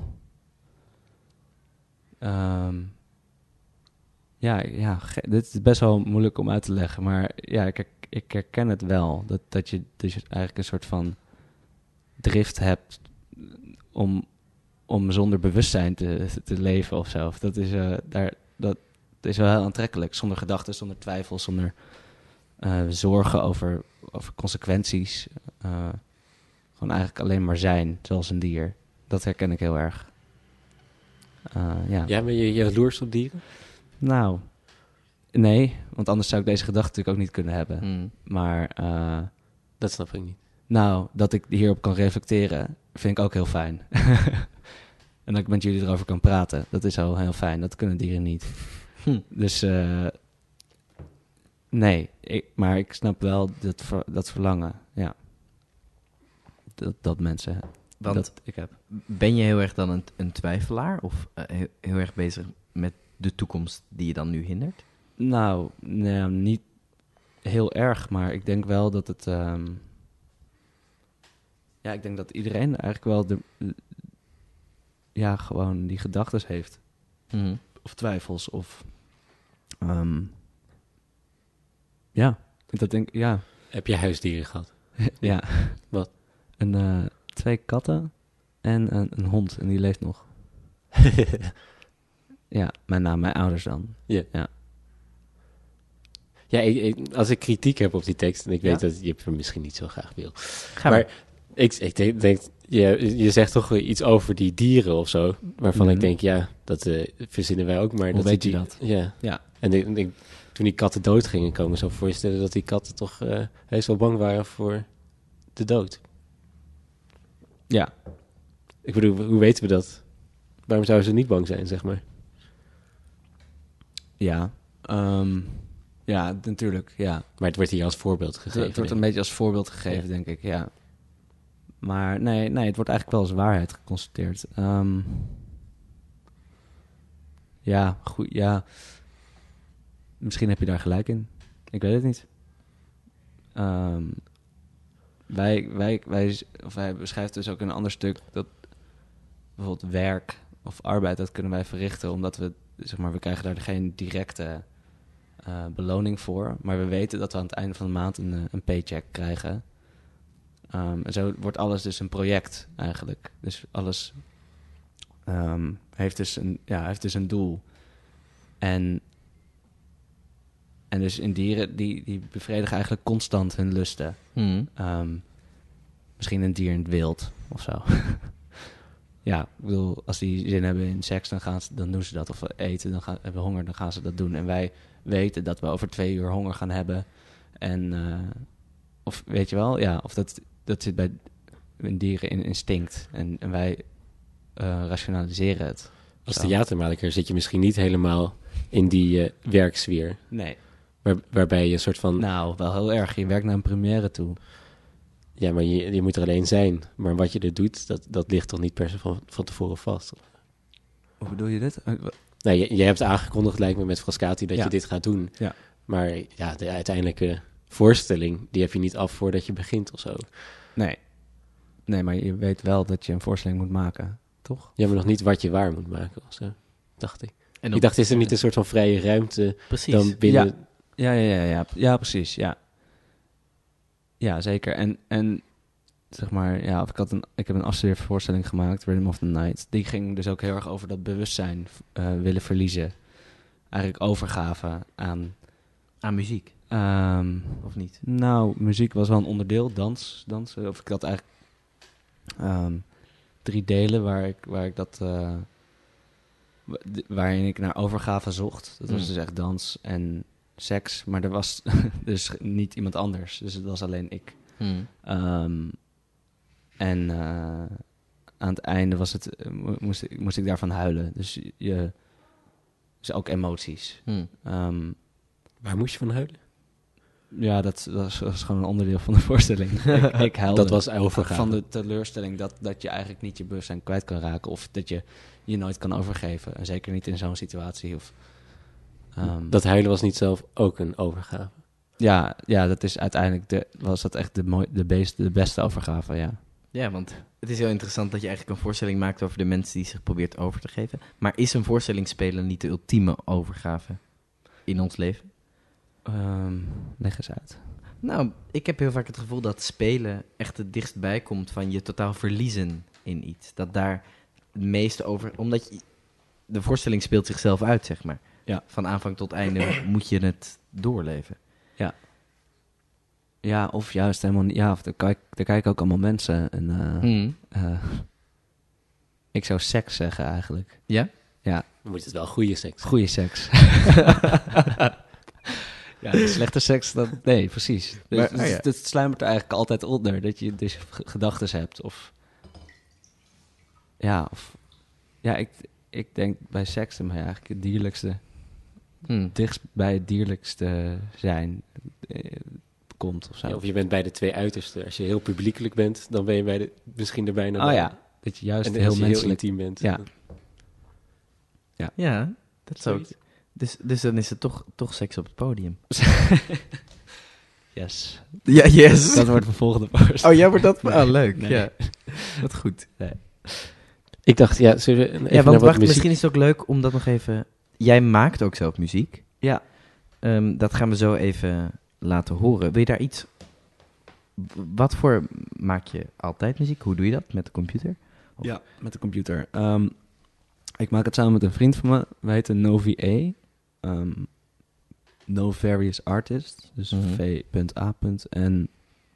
Um, ja, ja, ge- dit is best wel moeilijk om uit te leggen, maar ja, ik, her- ik herken het wel. Dat, dat, je, dat je eigenlijk een soort van drift hebt om, om zonder bewustzijn te, te leven of zo. Of dat is, uh, daar, dat is wel heel aantrekkelijk. Zonder gedachten, zonder twijfel, zonder uh, zorgen over, over consequenties. Uh, gewoon eigenlijk alleen maar zijn, zoals een dier. Dat herken ik heel erg. Uh, ja. Ja, ben je jaloers op dieren? Nou, nee, want anders zou ik deze gedachte natuurlijk ook niet kunnen hebben. Mm. Maar, uh, Dat snap ik niet. nou, dat ik hierop kan reflecteren, vind ik ook heel fijn. En dat ik met jullie erover kan praten, dat is al heel fijn. Dat kunnen dieren niet. Hm. Dus, uh, nee, ik, maar ik snap wel dat, ver, dat verlangen, ja. Dat, dat mensen, Want dat ik heb. ben je heel erg dan een, een twijfelaar? Of uh, heel, heel erg bezig met de toekomst die je dan nu hindert? Nou, nou, niet heel erg, maar ik denk wel dat het... Um, ja, ik denk dat iedereen eigenlijk wel de... Ja, gewoon die gedachtes heeft. Mm. Of twijfels, of... Um, ja, dat denk ik, ja. Heb je huisdieren gehad? Ja. Wat? Een, uh, twee katten en een, een hond, en die leeft nog. Ja, mijn naam, mijn ouders dan. Ja. Ja. Ja, ik, ik, als ik kritiek heb op die tekst, en ik weet Ja? dat je hem misschien niet zo graag wil. Ga maar ik, ik denk, denk je, je zegt toch iets over die dieren of zo, waarvan Mhm. ik denk, ja, dat uh, verzinnen wij ook. Maar Hoe dat weet die, je dat? Ja. Ja. En ik, ik, toen die katten dood gingen, kan ik me zo voorstellen dat die katten toch uh, heus wel bang waren voor de dood. Ja. Ik bedoel, hoe weten we dat? Waarom zouden ze niet bang zijn, zeg maar? Ja. Um, ja, natuurlijk, ja. Maar het wordt hier als voorbeeld gegeven. Het wordt een denk beetje als voorbeeld gegeven, Ja. denk ik, ja. Maar nee, nee, het wordt eigenlijk wel als waarheid geconstateerd. Um, ja, goed, ja. Misschien heb je daar gelijk in. Ik weet het niet. Um, wij, wij, wij, of wij beschrijven dus ook in een ander stuk dat bijvoorbeeld werk of arbeid, dat kunnen wij verrichten omdat we, zeg maar, we krijgen daar geen directe uh, beloning voor. Maar we weten dat we aan het einde van de maand een, uh, een paycheck krijgen. Um, en zo wordt alles dus een project eigenlijk. Dus alles um, heeft, dus een, ja, heeft dus een doel. En, en dus in dieren, die, die bevredigen eigenlijk constant hun lusten. Mm. Um, misschien een dier in het wild of zo. Ja, ik bedoel, als die zin hebben in seks, dan, gaan ze, dan doen ze dat. Of eten, dan gaan, hebben honger, dan gaan ze dat doen. En wij weten dat we over twee uur honger gaan hebben. En, uh, of weet je wel, ja, of dat, dat zit bij dieren in instinct. En, en wij uh, rationaliseren het. Als Zo. theatermaker zit je misschien niet helemaal in die uh, werksfeer. Nee. Waar, waarbij je een soort van... Nou, wel heel erg. Je werkt naar een première toe. Ja, maar je, je moet er alleen zijn. Maar wat je er doet, dat, dat ligt toch niet per se van, van tevoren vast? Hoe bedoel je dit? Nou, je, je hebt aangekondigd, lijkt me, met Frascati dat Ja. je dit gaat doen. Ja. Maar ja, de uiteindelijke voorstelling, die heb je niet af voordat je begint of zo. Nee. Nee, maar je weet wel dat je een voorstelling moet maken, toch? Je hebt nog niet wat je waar moet maken of zo, dacht ik. En Ik dacht, is er niet een soort van vrije ruimte precies. dan binnen... Ja. Ja, ja, ja, ja, ja, precies, ja. Ja, zeker. En, en zeg maar, ja, of ik, had een, ik heb een afstudeervoorstelling gemaakt, Rhythm of the Night. Die ging dus ook heel erg over dat bewustzijn uh, willen verliezen. Eigenlijk overgave aan... Aan muziek, Um, of niet? nou, muziek was wel een onderdeel, dans, dansen. Of ik had eigenlijk um, drie delen waar ik, waar ik dat... Uh, waarin ik naar overgave zocht. Dat was Mm. dus echt dans en seks. Maar er was dus niet iemand anders. Dus het was alleen ik. Mm. Um, en uh, aan het einde was het, uh, moest, ik, moest ik daarvan huilen. Dus je... Dus ook emoties. Mm. Um, Waar moest je van huilen? ja, dat, dat, was, dat was gewoon een onderdeel van de voorstelling. ik, ik huilde Dat was overgave. van de teleurstelling dat, dat je eigenlijk niet je bewustzijn kwijt kan raken. Of dat je je nooit kan overgeven. En zeker niet in zo'n situatie. Of, um, Dat huilen was niet zelf ook een overgave. ja, ja, dat is uiteindelijk de, was dat echt de, mooi, de, beste, de beste overgave, ja. Ja, want het is heel interessant dat je eigenlijk een voorstelling maakt over de mensen die zich probeert over te geven. Maar is een voorstelling spelen niet de ultieme overgave in ons leven? Um, leg eens uit. Nou, ik heb heel vaak het gevoel dat spelen echt het dichtstbij komt van je totaal verliezen in iets. Dat daar het meeste over... Omdat je, de voorstelling speelt zichzelf uit, zeg maar. Ja. Van aanvang tot einde moet je het doorleven. Ja, of juist helemaal niet. Ja, of daar, kijk, daar kijken ook allemaal mensen. En, uh, Mm. uh, ik zou seks zeggen eigenlijk. Ja? Ja, Dan moet het wel goede seks. goede seks. ja, de slechte seks, dat, nee, precies. Dus, Maar- het, oh ja. het, het sluimert er eigenlijk altijd onder. Dat je dus gedachten hebt. Of, ja, of, ja ik, ik denk bij seks maar eigenlijk het dierlijkste, Mm. dichtst bij het dierlijkste zijn eh, komt of zo. Ja, of je bent bij de twee uitersten. Als je heel publiekelijk bent, dan ben je bij de, misschien er bijna oh bij. ja, dat je juist En heel als je heel menselijk... intiem bent. Ja. Ja, dat zou ik... Zoiets. Dus, dus dan is het toch, toch seks op het podium. Yes. Ja, yes. Dat wordt de volgende post. Oh, ja, wordt dat... Nee. Oh, leuk. Nee. Ja, wat goed. Ik dacht, ja, zullen we even Ja, naar want wat wacht, muziek... misschien is het ook leuk om dat nog even... Jij maakt ook zelf muziek. Ja. Um, dat gaan we zo even laten horen. Wil je daar iets... w- Wat voor... Maak je altijd muziek? Hoe doe je dat? Met de computer? Of- Ja, met de computer. Um, ik maak het samen met een vriend van me. Wij heten Novi-A. Um, No Various Artist. Dus Mhm. V A. En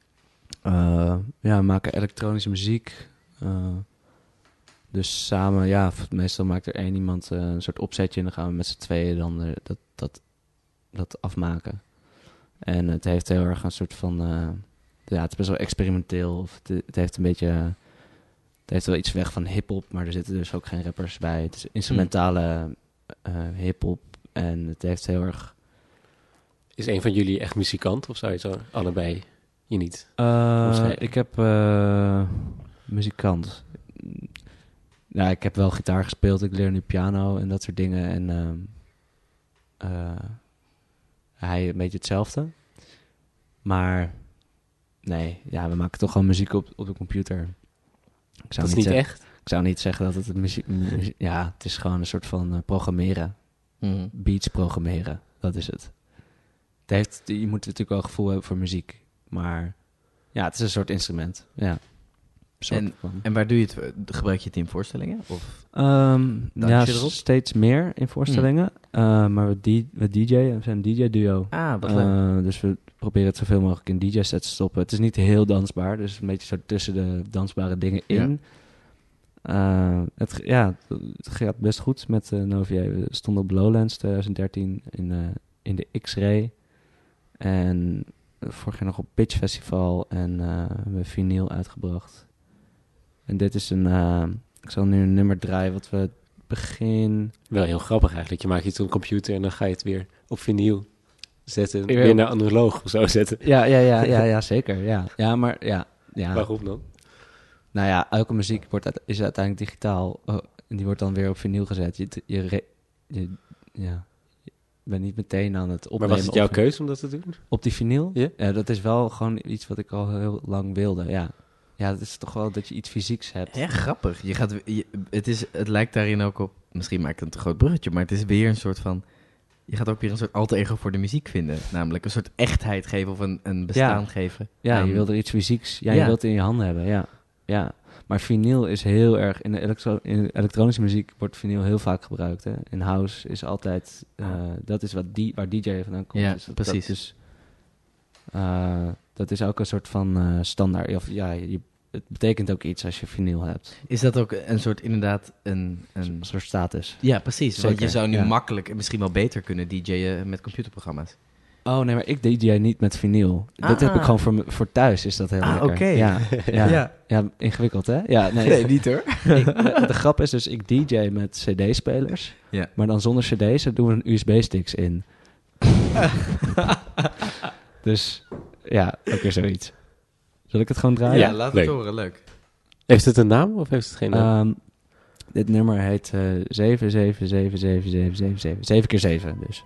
uh, ja, we maken elektronische muziek. Uh, dus samen, ja, v- meestal maakt er één iemand uh, een soort opzetje en dan gaan we met z'n tweeën dan uh, dat, dat, dat afmaken. En het heeft heel erg een soort van, uh, ja, het is best wel experimenteel. Of het, het heeft een beetje, uh, het heeft wel iets weg van hip-hop, maar er zitten dus ook geen rappers bij. Het is instrumentale uh, hip-hop en het heeft heel erg... Is een van jullie echt muzikant? Of zou je zo allebei je niet? Uh, Omschrijven. ik heb uh, muzikant. Ja, ik heb wel gitaar gespeeld. Ik leer nu piano en dat soort dingen. En uh, uh, hij een beetje hetzelfde. Maar nee, ja, we maken toch gewoon muziek op, op de computer. Ik zou Dat is niet zeg- echt? Ik zou niet zeggen dat het een muziek... muzie- ja, het is gewoon een soort van uh, programmeren. Mhm. Beats programmeren. Dat is het. Het heeft, je moet natuurlijk wel gevoel hebben voor muziek. Maar ja, het is een soort instrument. Ja. Een soort En- van. En waar doe je het? Gebruik je het in voorstellingen? Of? Um, Dans ja, je erop? steeds meer in voorstellingen. Uh, maar we, die, we D J'en, we zijn een D J-duo. Ah, wat leuk. Uh, dus we proberen het zoveel mogelijk in D J-sets te stoppen. Het is niet heel dansbaar, dus een beetje zo tussen de dansbare dingen in. Uh, het, g- ja, het gaat best goed met uh, Novier. We stonden op Lowlands twintig dertien in, uh, in de X-Ray. En vorig jaar nog op Pitch Festival en uh, we hebben vinyl uitgebracht. En dit is een... Uh, ik zal nu een nummer draaien wat we begin... Wel heel grappig eigenlijk. Je maakt iets op een computer en dan ga je het weer op vinyl zetten. Ja. Weer naar analoog of zo zetten. Ja, ja, ja, ja, ja zeker. Ja, ja maar ja, ja. Waarom dan? Nou ja, elke muziek wordt uit- is uiteindelijk digitaal. Oh, en die wordt dan weer op vinyl gezet. Je, je, re- je, ja, je bent niet meteen aan het opnemen. Maar was het jouw op, keuze om dat te doen? op die vinyl? Ja? Ja, dat is wel gewoon iets wat ik al heel lang wilde, ja. Ja, het is toch wel dat je iets fysieks hebt. Erg grappig. Je gaat, je- het, is, het lijkt daarin ook op... Misschien maak ik een te groot bruggetje, maar het is weer een soort van... Je gaat ook weer een soort alter ego voor de muziek vinden. Namelijk een soort echtheid geven of een, een bestaan Ja. geven. Ja, aan- je wil er iets fysieks... Ja, Ja. je wilt het in je handen hebben, ja. ja. Maar vinyl is heel erg... In de elektro- in elektronische muziek wordt vinyl heel vaak gebruikt. Hè? In house is altijd... eh, dat is wat die, waar D J vandaan komt. Ja, Dus dat, precies. Dat is, eh, dat is ook een soort van eh, standaard. Of, ja, je, het betekent ook iets als je vinyl hebt. Is dat ook een soort inderdaad een... Een een soort status. ja, precies. Want Zeker, je zou nu ja. makkelijk en misschien wel beter kunnen D J'en met computerprogramma's. Oh nee, maar ik D J niet met vinyl. Dat heb Ah. ik gewoon voor, me- voor thuis, is dat heel Ah, lekker. oké. Ja, ja, ja. Ja. ingewikkeld hè? Ja, nee. Nee, niet hoor. Ik, de, de grap is dus, ik D J met C D-spelers, Ja. maar dan zonder C D's, daar doen we een U S B-sticks in. Dus ja, ook weer zoiets. Zal ik het gewoon draaien? Ja, laat leuk. het horen. Leuk. Heeft het een naam of heeft het geen naam? Ehm, dit nummer heet eh zeven zeven zeven zeven zeven zeven zeven. zeven keer zeven dus.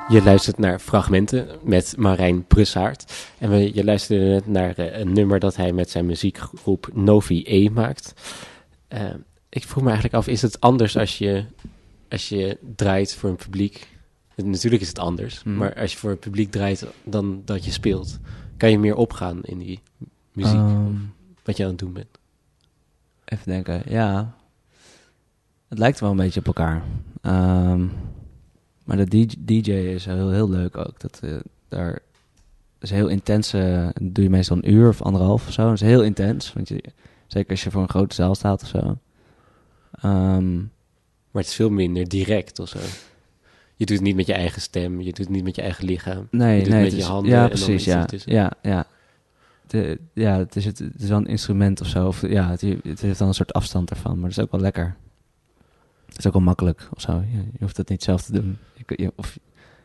Je luistert naar Fragmenten met Marijn Brussaert. En we, je luisterde net naar uh, een nummer dat hij met zijn muziekgroep Novi E maakt. Uh, ik vroeg me eigenlijk af, is het anders als je, als je draait voor een publiek? Natuurlijk is het anders, Hmm. maar als je voor het publiek draait dan dat je speelt, kan je meer opgaan in die muziek, Um, wat je aan het doen bent. Even denken, ja. Het lijkt wel een beetje op elkaar. Um, maar de D J, D J is heel, heel leuk ook. Dat, uh, daar is heel intens. Uh, doe je meestal een uur of anderhalf of zo. Dat is heel intens. Want je, zeker als je voor een grote zaal staat of zo. Um, Maar het is veel minder direct of zo. Je doet het niet met je eigen stem, je doet het niet met je eigen lichaam. nee, je doet nee. het met het je is- handen. Ja, en dan precies. iets Ja, ertussen. ja, ja. De, ja, het is, het, het is wel een instrument of zo. Of, ja, het, het heeft dan een soort afstand ervan. Maar dat is ook wel lekker. Het is ook wel makkelijk of zo. Je, je hoeft het niet zelf te doen. Je, je, of,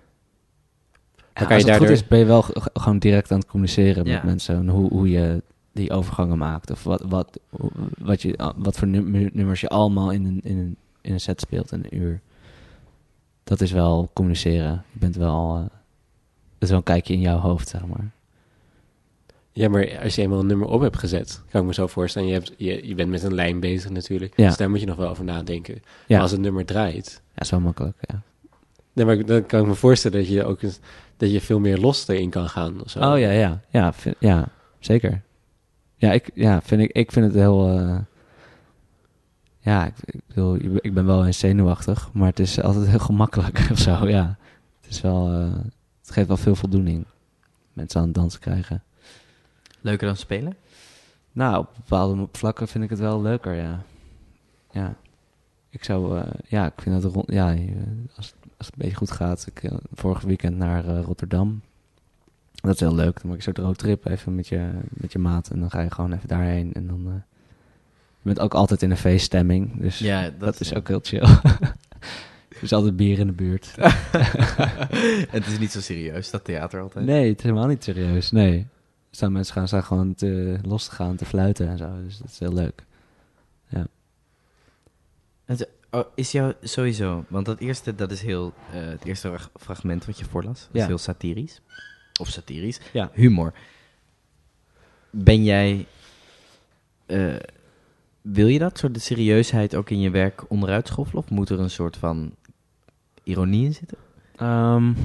ja, kan je als het daardoor- goed is, ben je wel g- gewoon direct aan het communiceren Ja. met mensen. En hoe, hoe je die overgangen maakt. Of wat, wat, hoe- wat, je, wat voor num- nummers je allemaal in een, in, een, in een set speelt in een uur. Dat is wel communiceren. Je bent wel... Uh, dat is wel een kijkje in jouw hoofd, zeg maar. Ja, maar als je eenmaal een nummer op hebt gezet, kan ik me zo voorstellen, je, hebt, je, je bent met een lijn bezig natuurlijk, Ja. dus daar moet je nog wel over nadenken. Ja, Maar als het nummer draait, ja is wel makkelijk, ja. nee, maar dan kan ik me voorstellen dat je ook eens, dat je veel meer los erin kan gaan of zo. Oh ja, ja. Ja, vind- ja zeker. Ja, ik, ja vind ik, ik vind het heel... Uh, ja, ik, ik, bedoel, ik ben wel eens zenuwachtig, maar het is altijd heel gemakkelijk of zo, ja. Het is wel... Uh, het geeft wel veel voldoening. Mensen aan het dansen krijgen. Leuker dan spelen? Nou, op bepaalde vlakken vind ik het wel leuker, ja. Ja. Ik zou... Uh, ja, ik vind dat... Rond, ja, je- als, het- als het een beetje goed gaat... Ik uh, vorig weekend naar uh, Rotterdam... Dat is heel leuk. Dan maak je een soort roadtrip even met je, met je maat. En dan ga je gewoon even daarheen. En dan... Uh, je bent ook altijd in een feeststemming. Dus Ja, dat, is ook heel chill. Er is altijd bier in de buurt. Het is niet zo serieus, dat theater altijd. Nee, het is helemaal niet serieus. Nee. Er staan mensen gaan staan gewoon te, los te gaan, te fluiten en zo. Dus dat is heel leuk. En zo- oh, is jou sowieso, want dat eerste, dat is heel, eh, het eerste frag- fragment wat je voorlas, dat Ja. is heel satirisch. Of satirisch. Ja. Humor. Ben jij, eh, wil je dat, soort de serieusheid ook in je werk onderuit schoffelen? Of moet er een soort van ironie in zitten? Um,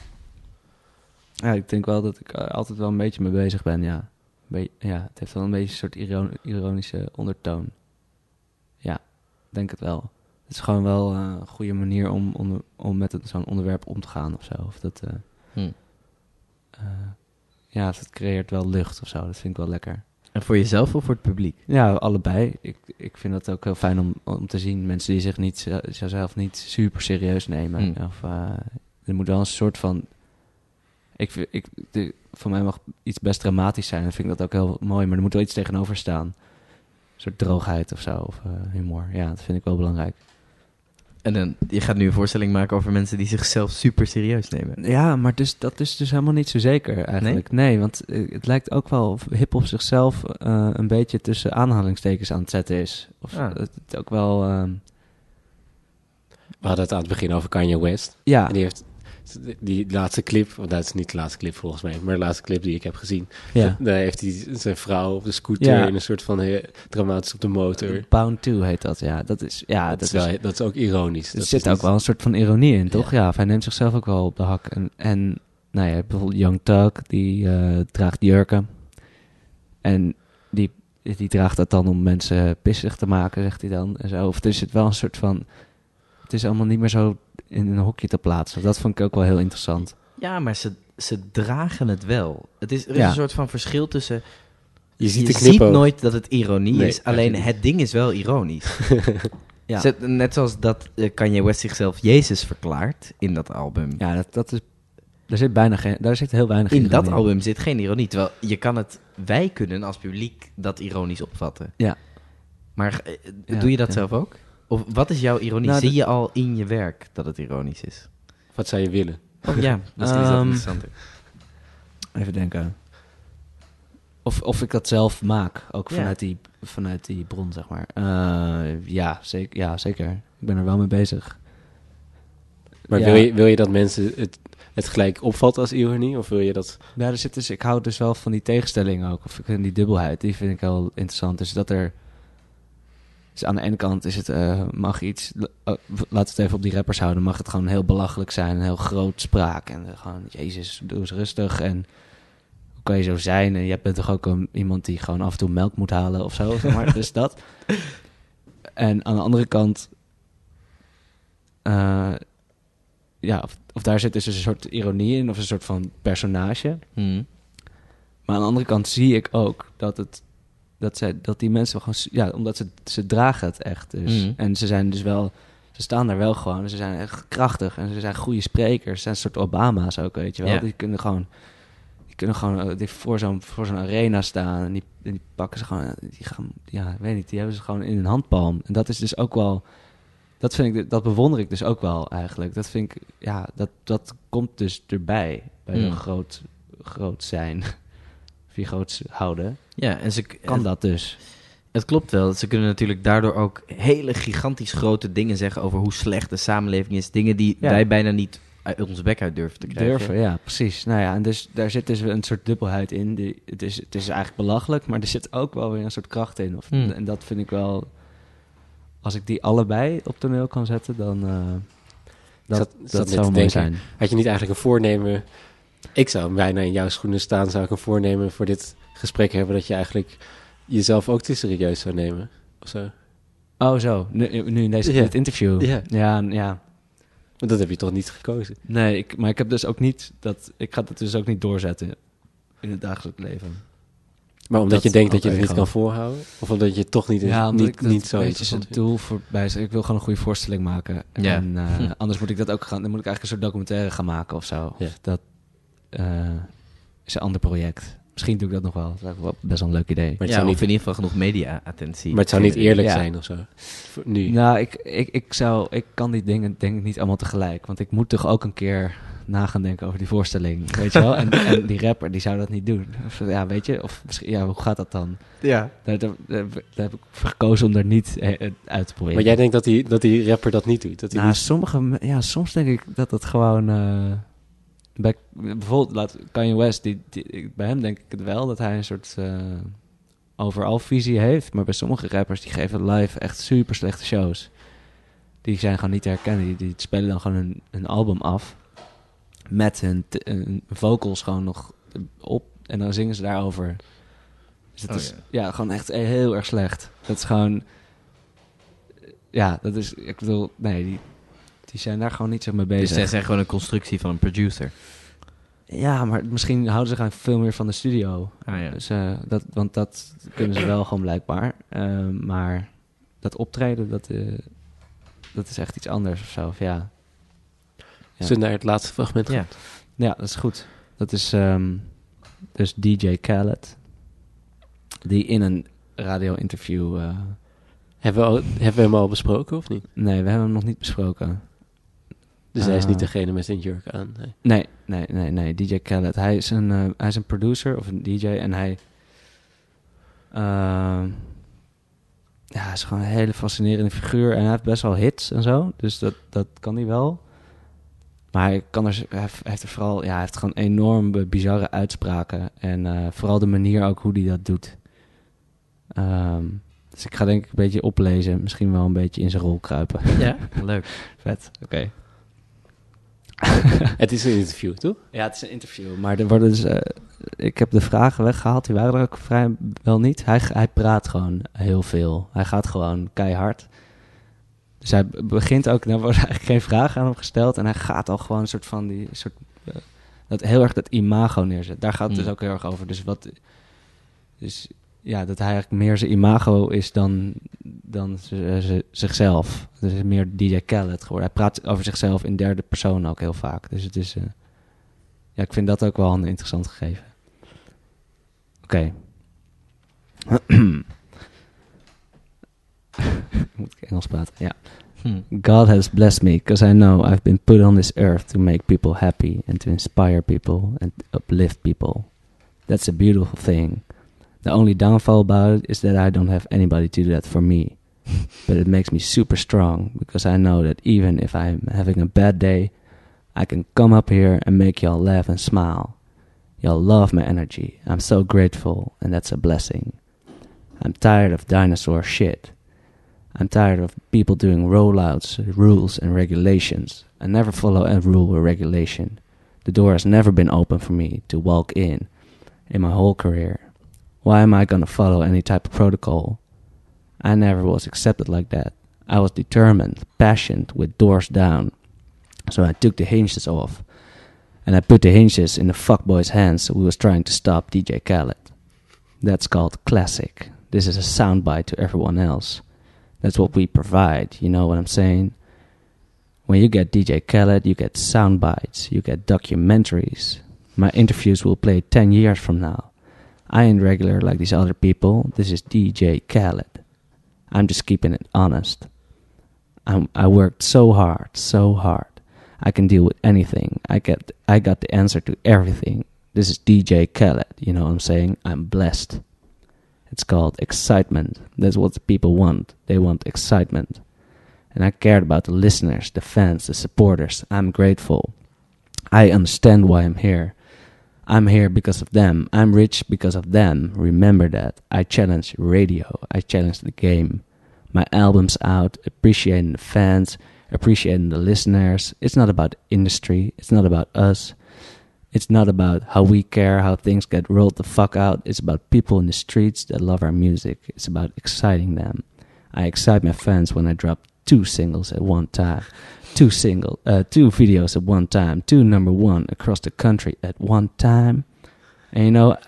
ja, ik denk wel dat ik er altijd wel een beetje mee bezig ben, ja. Be- ja, het heeft wel een beetje een soort iron- ironische ondertoon. Ja, ik denk het wel. Het is gewoon wel uh, een goede manier om, onder, om met het- zo'n onderwerp om te gaan of zo. Of dat, uh, Hm. uh, ja, dat creëert wel lucht of zo. Dat vind ik wel lekker. En voor jezelf of voor het publiek? Ja, allebei. Ik, ik vind het ook heel fijn om, om te zien mensen die zich niet, z- zichzelf niet super serieus nemen. Mm. Of, uh, er moet wel een soort van... Ik, vind- ik, de, voor mij mag iets best dramatisch zijn. Dan vind ik dat ook heel mooi. Maar er moet wel iets tegenover staan. Een soort droogheid of zo. Of uh, humor. Ja, dat vind ik wel belangrijk. En dan, je gaat nu een voorstelling maken over mensen die zichzelf super serieus nemen. Ja, maar dus, dat is dus helemaal niet zo zeker eigenlijk. Nee, want uh, het lijkt ook wel of hip-hop zichzelf uh, een beetje tussen aanhalingstekens aan het zetten is. Of Ah. het, het ook wel... Um, We hadden het aan het begin over Kanye West. ja, En die heeft die laatste clip, of dat is niet de laatste clip volgens mij, maar de laatste clip die ik heb gezien. ja. Daar heeft hij zijn vrouw op de scooter Ja. in een soort van heel dramatisch op de motor. Pound two heet dat, ja. Dat is, ja, dat, dat, is wel, is, dat is ook ironisch. er Dat zit is ook niet- wel een soort van ironie in, toch? Ja. Ja, of hij neemt zichzelf ook wel op de hak. En, en nou ja, bijvoorbeeld Young Thug, die uh, draagt jurken. En die, die draagt dat dan om mensen pissig te maken, zegt hij dan. En zo. Of er zit wel een soort van... Het is allemaal niet meer zo in een hokje te plaatsen. Dat vond ik ook wel heel interessant. Ja, maar ze, ze dragen het wel. Het is, er is Ja. een soort van verschil tussen... Je ziet je de knip ziet ook. nooit dat het ironie Nee, is, alleen eigenlijk niet. het ding is wel ironisch. Ja, Zet- net zoals dat uh, Kanye West zichzelf Jezus verklaart in dat album. ja dat, dat is... Daar zit bijna geen... Daar zit heel weinig In dat ironie album zit geen ironie. Terwijl je kan het, wij kunnen als publiek dat ironisch opvatten. Ja. Maar uh, Ja, doe je dat ja. zelf ook? Of wat is jouw ironie? Nou, Zie de- je al in je werk dat het ironisch is? Wat zou je willen? Oh ja, misschien is dat Ehm, interessanter. Even denken. Of, of ik dat zelf maak, ook Ja. vanuit, die, vanuit die bron, zeg maar. Uh, ja, zeker, ja, zeker. Ik ben er wel mee bezig. Maar Ja. wil, je, wil je dat mensen het het gelijk opvalt als ironie? Of wil je dat... Ja, er zit dus, ik hou dus wel van die tegenstelling ook. Of ik vind die dubbelheid, die vind ik heel interessant. Dus dat er... Dus aan de ene kant is het, uh, mag iets... Uh, laten we het even op die rappers houden. Mag het gewoon heel belachelijk zijn. En heel groot spraak. En uh, gewoon, jezus, doe eens rustig. En hoe kan je zo zijn? En je bent toch ook een, iemand die gewoon af en toe melk moet halen of zo. Zeg maar. Dus dat. En aan de andere kant... Uh, ja, of, of daar zit dus een soort ironie in. Of een soort van personage. Hmm. Maar aan de andere kant zie ik ook dat het... Dat, zij, dat die mensen gewoon... Ja, omdat ze, ze dragen het echt. Dus. Mm. En ze zijn dus wel... Ze staan daar wel gewoon. Ze zijn echt krachtig. En ze zijn goede sprekers. Ze zijn een soort Obama's ook, weet je wel. Ja. Die kunnen gewoon... Die kunnen gewoon uh, die voor zo'n voor zo'n arena staan. En die, en die pakken ze gewoon... Die gaan, ja, ik weet niet. Die hebben ze gewoon in hun handpalm. En dat is dus ook wel... Dat vind ik... Dat bewonder ik dus ook wel eigenlijk. Dat vind ik... Ja, dat, dat komt dus erbij. Bij Mm. een groot, groot zijn. Of je groots houden. Ja, en ze... Kan en- dat dus. Het klopt wel. Ze kunnen natuurlijk daardoor ook hele gigantisch grote dingen zeggen over hoe slecht de samenleving is. Dingen die Ja. wij bijna niet uit onze bek uit durven te krijgen. Durven, ja, precies. Nou ja, en dus daar zit dus een soort dubbelheid in. Die, het, is, het is eigenlijk belachelijk, maar er zit ook wel weer een soort kracht in. Of, Hmm. En dat vind ik wel... Als ik die allebei op toneel kan zetten, dan... Uh, dat zat- dat zat net zou te mooi denken. zijn. Had je niet eigenlijk een voornemen... Ik zou bijna in jouw schoenen staan, zou ik een voornemen voor dit gesprek hebben... dat je eigenlijk jezelf ook te serieus zou nemen, of zo. Oh, zo. Nu, nu in deze, Ja. dit interview. Ja. Ja, ja. Maar dat heb je toch niet gekozen? Nee, ik, maar ik heb dus ook niet... Dat, ik ga het dus ook niet doorzetten in het dagelijks leven. Maar omdat Dat je denkt dat je het alter niet ego. kan voorhouden? Of omdat je het toch niet, Ja, omdat niet, ik dat niet zo een beetje interessant zijn vindt? doel voorbij is. Ik wil gewoon een goede voorstelling maken. Ja. En uh, Hm. anders moet ik dat ook gaan. Dan moet ik eigenlijk een soort documentaire gaan maken of zo. Ja. Dat uh, is een ander project. Misschien doe ik dat nog wel. Dat is eigenlijk wel best wel een leuk idee. Maar het Ja, zou of niet, in ieder geval genoeg media-attentie. maar het zou niet eerlijk Ja. zijn of zo. Voor nu. Nou, ik, ik, ik, zou, ik kan die dingen denk ik niet allemaal tegelijk. Want ik moet toch ook een keer na gaan denken over die voorstelling. Weet je wel? En, en die rapper, die zou dat niet doen. Of, ja, weet je? Of misschien, ja, hoe gaat dat dan? Ja. Daar, daar, daar, daar heb ik voor gekozen om daar niet eh, uit te proberen. Maar jij denkt dat die, dat die rapper dat niet doet? Dat hij Nou, niet... sommige, me- ja, soms denk ik dat dat gewoon... eh, bij, bijvoorbeeld, laat, Kanye West, die, die, bij hem denk ik het wel, dat hij een soort uh, overal visie heeft. Maar bij sommige rappers, die geven live echt super slechte shows. Die zijn gewoon niet te herkennen. Die, die spelen dan gewoon hun, hun album af. Met hun, t- hun vocals gewoon nog op. En dan zingen ze daarover. Dus dat Oh, is ja. gewoon echt heel erg slecht. Dat is gewoon... Ja, dat is... Ik bedoel, nee, die, die zijn daar gewoon niet zo mee bezig. Dus zij zijn gewoon een constructie van een producer. Ja, maar misschien houden ze gewoon veel meer van de studio. Ah ja. Dus, uh, dat, want dat kunnen ze wel gewoon blijkbaar. Uh, maar dat optreden, dat, uh, dat is echt iets anders of zo. Of ja. Ja. Zullen we naar het laatste fragment gaan? Ja. Ja, dat is goed. Dat is um, dus D J Khaled. Die in een radio-interview... Uh, Hebben we, al, hebben we hem al besproken of niet? nee, we hebben hem nog niet besproken. Dus hij is Ah. niet degene met zijn jurk aan. Nee. Nee, nee, nee, nee. D J Khaled. Hij is een, uh, hij is een producer of een D J en hij... Uh, ja, hij is gewoon een hele fascinerende figuur. En hij heeft best wel hits en zo. Dus dat, dat kan hij wel. Maar hij, kan er, hij heeft er vooral... Ja, hij heeft gewoon enorm bizarre uitspraken. En uh, vooral de manier ook hoe hij dat doet. Um, dus ik ga denk ik een beetje oplezen. Misschien wel een beetje in zijn rol kruipen. Ja, leuk. Vet, oké. Okay. Het is een interview, toch? Ja, het is een interview. Maar er worden dus... Uh, ik heb de vragen weggehaald. Die waren er ook vrijwel niet. Hij, hij praat gewoon heel veel. Hij gaat gewoon keihard. Dus hij begint ook... Er worden eigenlijk geen vragen aan hem gesteld. En hij gaat al gewoon een soort van... die soort uh, dat heel erg dat imago neerzet. Daar gaat het Mm. dus ook heel erg over. Dus wat... Dus ja, dat hij eigenlijk meer zijn imago is dan, dan z- z- zichzelf. Dus is meer D J Khaled geworden. Hij praat over zichzelf in derde persoon ook heel vaak. Dus het is... Uh, ja, ik vind dat ook wel een interessant gegeven. Oké. Okay. Moet ik Engels praten? Ja. Hm. God has blessed me because I know I've been put on this earth to make people happy and to inspire people and uplift people. That's a beautiful thing. The only downfall about it is that I don't have anybody to do that for me. But it makes me super strong because I know that even if I'm having a bad day, I can come up here and make y'all laugh and smile. Y'all love my energy. I'm so grateful, and that's a blessing. I'm tired of dinosaur shit. I'm tired of people doing rollouts, rules, and regulations. I never follow a rule or regulation. The door has never been open for me to walk in in my whole career. Why am I gonna follow any type of protocol? I never was accepted like that. I was determined, passionate, with doors down. So I took the hinges off, and I put the hinges in the fuckboy's hands who was trying to stop D J Khaled. That's called classic. This is a soundbite to everyone else. That's what we provide, you know what I'm saying? When you get D J Khaled, you get soundbites, you get documentaries. My interviews will play ten years from now. I ain't regular like these other people. This is D J Khaled. I'm just keeping it honest. I'm, I worked so hard, so hard. I can deal with anything. I get, I got the answer to everything. This is D J Khaled, you know what I'm saying? I'm blessed. It's called excitement. That's what the people want. They want excitement. And I cared about the listeners, the fans, the supporters. I'm grateful. I understand why I'm here. I'm here because of them. I'm rich because of them. Remember that. I challenge radio. I challenge the game. My album's out. Appreciating the fans. Appreciating the listeners. It's not about industry. It's not about us. It's not about how we care, how things get rolled the fuck out. It's about people in the streets that love our music. It's about exciting them. I excite my fans when I drop two singles at one time. Two single, uh, two videos at one time. Two number one across the country at one time. And you know,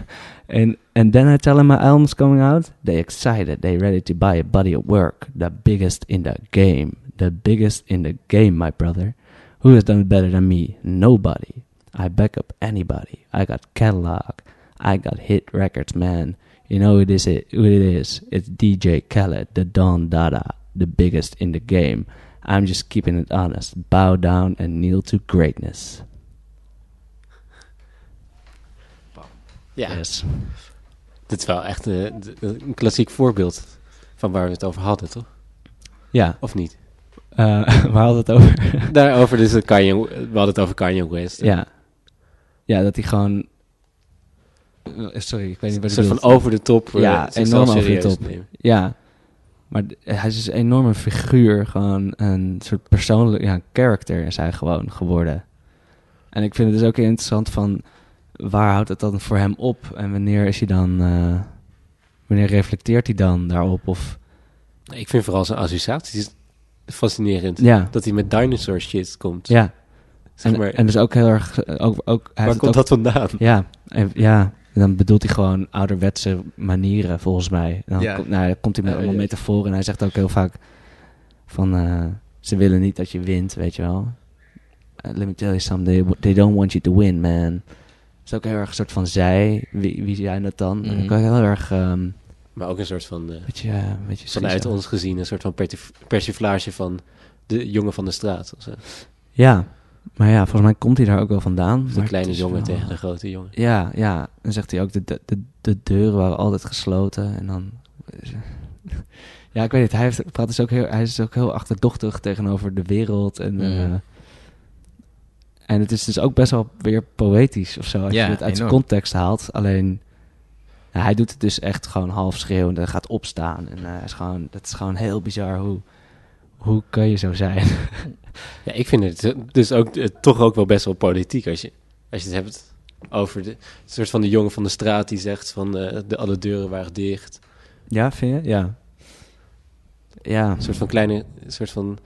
and and then I tell them my album's coming out. They excited. They ready to buy a body of work. The biggest in the game. The biggest in the game, my brother. Who has done it better than me? Nobody. I back up anybody. I got catalog. I got hit records, man. You know who it is? It, who it is? It's D J Khaled, the Don Dada, the biggest in the game. I'm just keeping it honest. Bow down and kneel to greatness. Ja, Yes. dit is wel echt uh, een klassiek voorbeeld van waar we het over hadden, toch? Ja, Of niet? uh, we hadden het over. Daarover, dus het Kanye, we hadden het over Kanye West. ja. Ja, dat hij gewoon. Uh, Sorry, ik weet niet Een wat soort ik van over de top. uh, Ja, zichzelf enorm over de serieus top. nemen. Ja, maar d- hij is dus een enorme figuur, gewoon een soort persoonlijk, ja, character is hij gewoon geworden. En ik vind het dus ook heel interessant van, waar houdt het dan voor hem op? En wanneer is hij dan, uh, wanneer reflecteert hij dan daarop? Of, Ik vind vooral zijn associaties fascinerend. ja, Dat hij met dinosaur shit komt. ja. Zeg En, maar, en dus ook heel erg, uh, ook, ook, hij waar heeft komt het ook, dat vandaan? Ja, en, ja. En dan bedoelt hij gewoon ouderwetse manieren, volgens mij. En dan Ja. komt, nou, dan komt hij met Oh, allemaal ja. metaforen. En hij zegt ook heel vaak van, uh, ze willen niet dat je wint, weet je wel. Uh, let me tell you something, they, they don't want you to win, man. Het is ook heel erg een soort van zij. Wie, wie zijn dat dan? Mhm. En ook heel erg, um, Maar ook een soort van, uh, weet je, uh, weet je vanuit schizo. ons gezien, een soort van pertif- persiflage van de jongen van de straat. Of zo. Ja, maar ja, volgens mij komt hij daar ook wel vandaan. De maar kleine het is jongen wel- tegen de grote jongen. Ja, ja. Dan zegt hij ook, de, de, de, de deuren waren altijd gesloten. En dan... Ja, ik weet niet. Hij, heeft, praat dus ook heel, hij is ook heel achterdochtig tegenover de wereld. En, Mhm. eh, en het is dus ook best wel weer poëtisch of zo. Als Ja, je het uit zijn enorm. context haalt. Alleen, ja, hij doet het dus echt gewoon half schreeuwend. En gaat opstaan. En uh, is gewoon, dat is gewoon heel bizar. Hoe, hoe kun je zo zijn? Ja, ik vind het dus ook uh, toch ook wel best wel politiek. Als je, als je het hebt over de soort van de jongen van de straat die zegt van uh, de alle deuren waren dicht. Ja, vind je? Ja. Ja. Een soort van kleine, een soort van,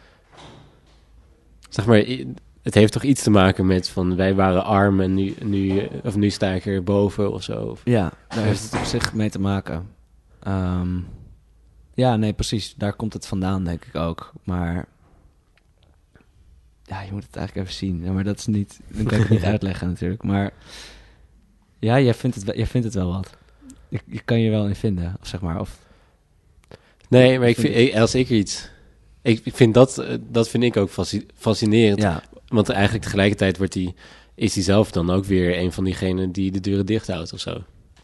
zeg maar, i- het heeft toch iets te maken met van wij waren arm en nu, nu, uh, of nu sta ik er boven of zo. Of, Ja, daar heeft het op zich mee te maken. Ehm, ja, nee, precies. Daar komt het vandaan, denk ik ook. Maar ja, je moet het eigenlijk even zien. Ja, maar dat is niet, dan kan ik het niet uitleggen natuurlijk. Maar ja, jij vindt het, wel- jij vindt het wel wat. Je, je kan je wel in vinden, of zeg maar. Of, nee, maar ik vind, ik- als ik er iets, ik ik vind dat, uh, dat vind ik ook fasci- fascinerend. ja, Want eigenlijk tegelijkertijd wordt die, is hij zelf dan ook weer een van diegenen die de deuren dicht houdt of zo.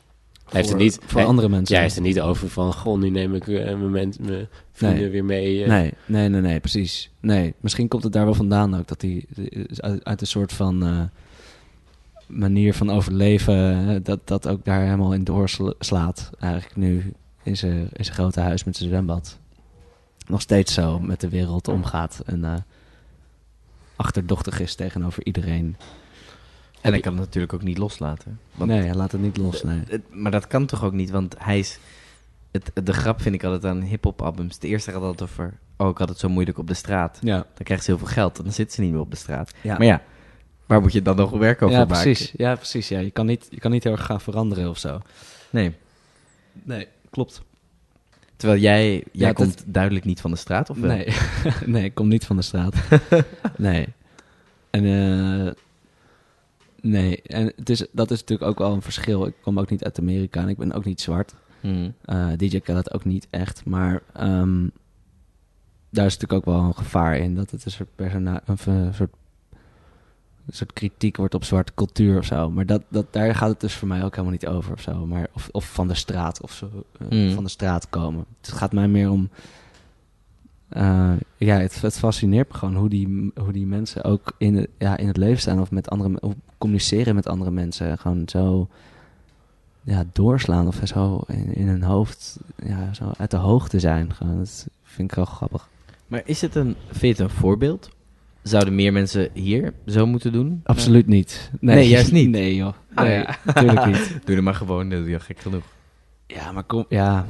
Hij heeft voor, er niet, voor hij, andere mensen. Ja, hij is er niet over van, goh, nu neem ik uh, mijn, men, mijn vrienden Nee. weer mee. Uh. Nee, nee, nee, nee, precies. Nee, misschien komt het daar wel vandaan ook. Dat hij uit, uit een soort van uh, manier van overleven, uh, dat, dat ook daar helemaal in doorslaat. Eigenlijk nu in zijn, in zijn grote huis met zijn zwembad. Nog steeds zo met de wereld omgaat. En uh, achterdochtig is tegenover iedereen. En hij kan het natuurlijk ook niet loslaten. Want nee, hij laat het niet los, nee. Het, maar dat kan toch ook niet, want hij is... Het, de grap vind ik altijd aan hip-hop albums. De eerste gaat altijd over... Oh, ik had het zo moeilijk op de straat. Ja. Dan krijgt ze heel veel geld en dan zitten ze niet meer op de straat. Ja. Maar ja, waar moet je dan nog werk over ja, maken? precies. Ja, precies. Ja. Je, kan niet, je kan niet heel erg gaan veranderen of zo. Nee. Nee, klopt. Terwijl jij, jij Ja, komt dat- duidelijk niet van de straat, of wel? Nee. nee, ik kom niet van de straat. nee. En uh, nee, en het is, dat is natuurlijk ook wel een verschil. Ik kom ook niet uit Amerika en ik ben ook niet zwart. Hmm. Uh, D J Khaled ook niet echt, maar um, daar is natuurlijk ook wel een gevaar in. Dat het een soort, persona- of een soort, een soort kritiek wordt op zwarte cultuur of zo. Maar dat, dat, daar gaat het dus voor mij ook helemaal niet over of zo. Maar, of, of van de straat of zo, uh, Mm. van de straat komen. Het gaat mij meer om... Uh, ja, het, het fascineert me gewoon hoe die, hoe die mensen ook in, het- ja, in het leven staan of met andere me- of communiceren met andere mensen. Gewoon zo ja, doorslaan of zo in, in hun hoofd, ja, zo uit de hoogte zijn. Gewoon, dat vind ik wel grappig. Maar is het een, vind je het een voorbeeld? Zouden meer mensen hier zo moeten doen? Absoluut niet. Nee, juist niet. Nee, joh. Ah, Nee, ja. natuurlijk niet. Doe er maar gewoon, dat is heel gek genoeg. Ja, maar kom, ja.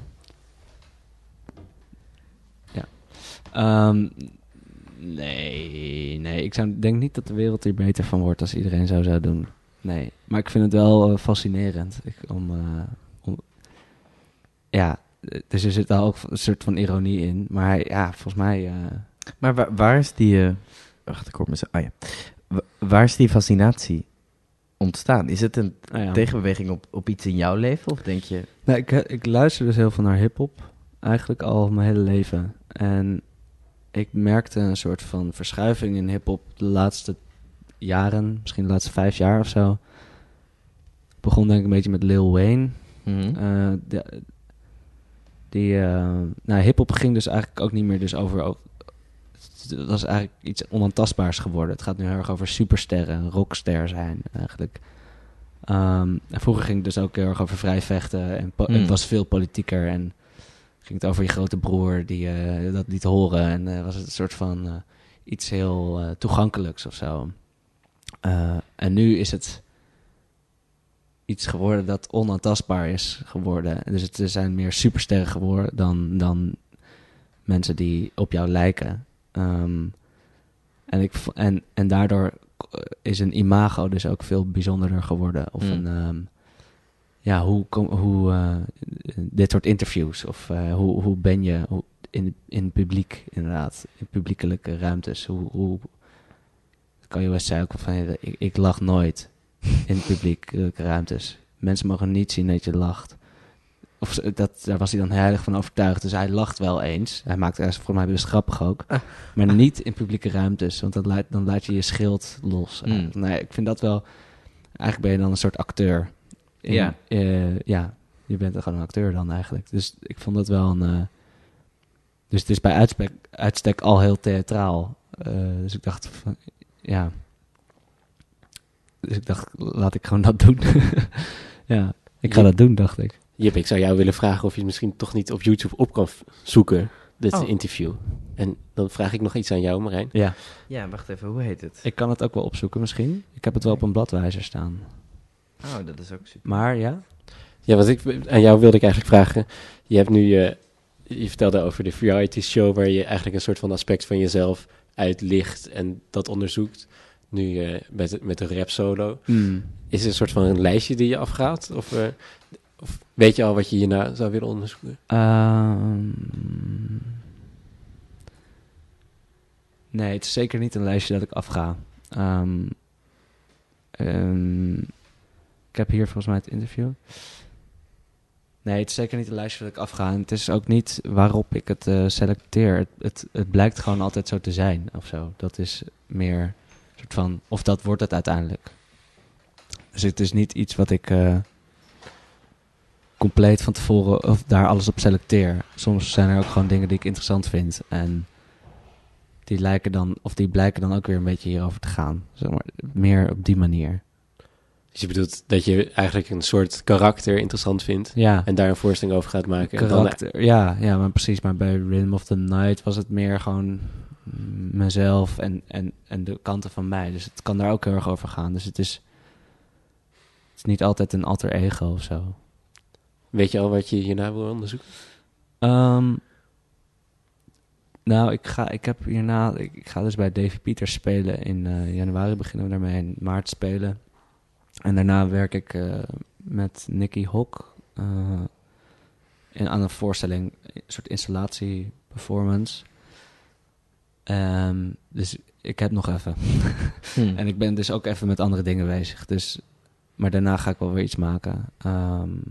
Ja. Ehm, nee, nee. Ik zou, denk niet dat de wereld hier beter van wordt als iedereen zo zou doen. Nee, maar ik vind het wel uh, fascinerend. Ik, om, uh, om, ja, dus er zit daar ook een soort van ironie in. Maar hij, ja, volgens mij... Uh, Maar waar, waar is die... Uh, wacht, ik hoor me zo... Ah ja. Wa- waar is die fascinatie ontstaan? Is het een nou ja. tegenbeweging op, op iets in jouw leven? Of denk je... Nee, ik, ik luister dus heel veel naar hiphop. Eigenlijk al mijn hele leven. En ik merkte een soort van verschuiving in hiphop de laatste jaren. Misschien de laatste vijf jaar of zo. Ik begon denk ik een beetje met Lil Wayne. Mm-hmm. Uh, de, die, uh, nou, hiphop ging dus eigenlijk ook niet meer dus over... over het was eigenlijk iets onaantastbaars geworden. Het gaat nu heel erg over supersterren, rockster zijn eigenlijk. Um, en vroeger ging het dus ook heel erg over vrij vechten. En po- Mm. het was veel politieker. En ging het over je grote broer die uh, dat liet horen. En uh, was het een soort van uh, iets heel uh, toegankelijks of zo. Uh, en nu is het iets geworden dat onaantastbaar is geworden. Dus het er zijn meer supersterren geworden dan, dan mensen die op jou lijken. Um, en, ik, v- en, en daardoor is een imago dus ook veel bijzonderder geworden. Of Mm. een, um, ja, hoe, kom, hoe uh, dit soort interviews. Of uh, hoe, hoe ben je hoe, in, in het publiek inderdaad. In publiekelijke ruimtes. Hoe, hoe kan je wel zeggen ook van, ik, ik lach nooit in publiekelijke ruimtes. Mensen mogen niet zien dat je lacht. Of dat, daar was hij dan heilig van overtuigd. Dus hij lacht wel eens. Hij maakt er voor mij best grappig ook. Ah. Maar niet in publieke ruimtes. Want dat laat, dan laat je je schild los. Mm. Nee, ik vind dat wel... Eigenlijk ben je dan een soort acteur. In, Ja. uh, ja, je bent gewoon een acteur dan eigenlijk. Dus ik vond dat wel een... Uh, dus het is bij uitstek, uitstek al heel theatraal. Uh, dus ik dacht van... Ja... Dus ik dacht, laat ik gewoon dat doen. ja, ik ga Ja. dat doen, dacht ik. Jip, ik zou jou willen vragen of je het misschien toch niet op YouTube op kan v- zoeken, dit Oh. interview. En dan vraag ik nog iets aan jou, Marijn. Ja. Ja, wacht even, hoe heet het? Ik kan het ook wel opzoeken misschien. Ik heb het wel op een bladwijzer staan. Oh, dat is ook super. Maar ja. Ja, wat ik aan jou wilde ik eigenlijk vragen. Je hebt nu je, je vertelde over de variety show waar je eigenlijk een soort van aspect van jezelf uitlicht en dat onderzoekt. Nu uh, met, met de rap solo. Mm. Is er een soort van een lijstje die je afgaat? Of, uh, of weet je al wat je hierna zou willen onderzoeken? Um, nee, het is zeker niet een lijstje dat ik afga. Um, um, ik heb hier volgens mij het interview. Nee, het is zeker niet een lijstje dat ik afga. En het is ook niet waarop ik het uh, selecteer. Het, het, het blijkt gewoon altijd zo te zijn of zo. Dat is meer een soort van... Of dat wordt het uiteindelijk. Dus het is niet iets wat ik... Uh, compleet van tevoren of daar alles op selecteer. Soms zijn er ook gewoon dingen die ik interessant vind. En die lijken dan, of die blijken dan ook weer een beetje hierover te gaan. Zeg maar, meer op die manier. Dus je bedoelt dat je eigenlijk een soort karakter interessant vindt Ja. en daar een voorstelling over gaat maken. En Karakter, ja, ja, maar precies. Maar bij Rhythm of the Night was het meer gewoon mezelf en, en, en de kanten van mij. Dus het kan daar ook heel erg over gaan. Dus het is, het is niet altijd een alter ego of zo. dan, weet je al wat je hierna wil onderzoeken? Um, nou, ik ga, ik heb hierna, ik, ik ga dus bij Davy Peters spelen in uh, januari, beginnen we daarmee in maart spelen. En daarna werk ik uh, met Nicky Hok uh, in, aan een voorstelling, een soort installatie-performance. Um, dus ik heb nog even. Hmm. En ik ben dus ook even met andere dingen bezig. Dus, maar daarna ga ik wel weer iets maken. Um,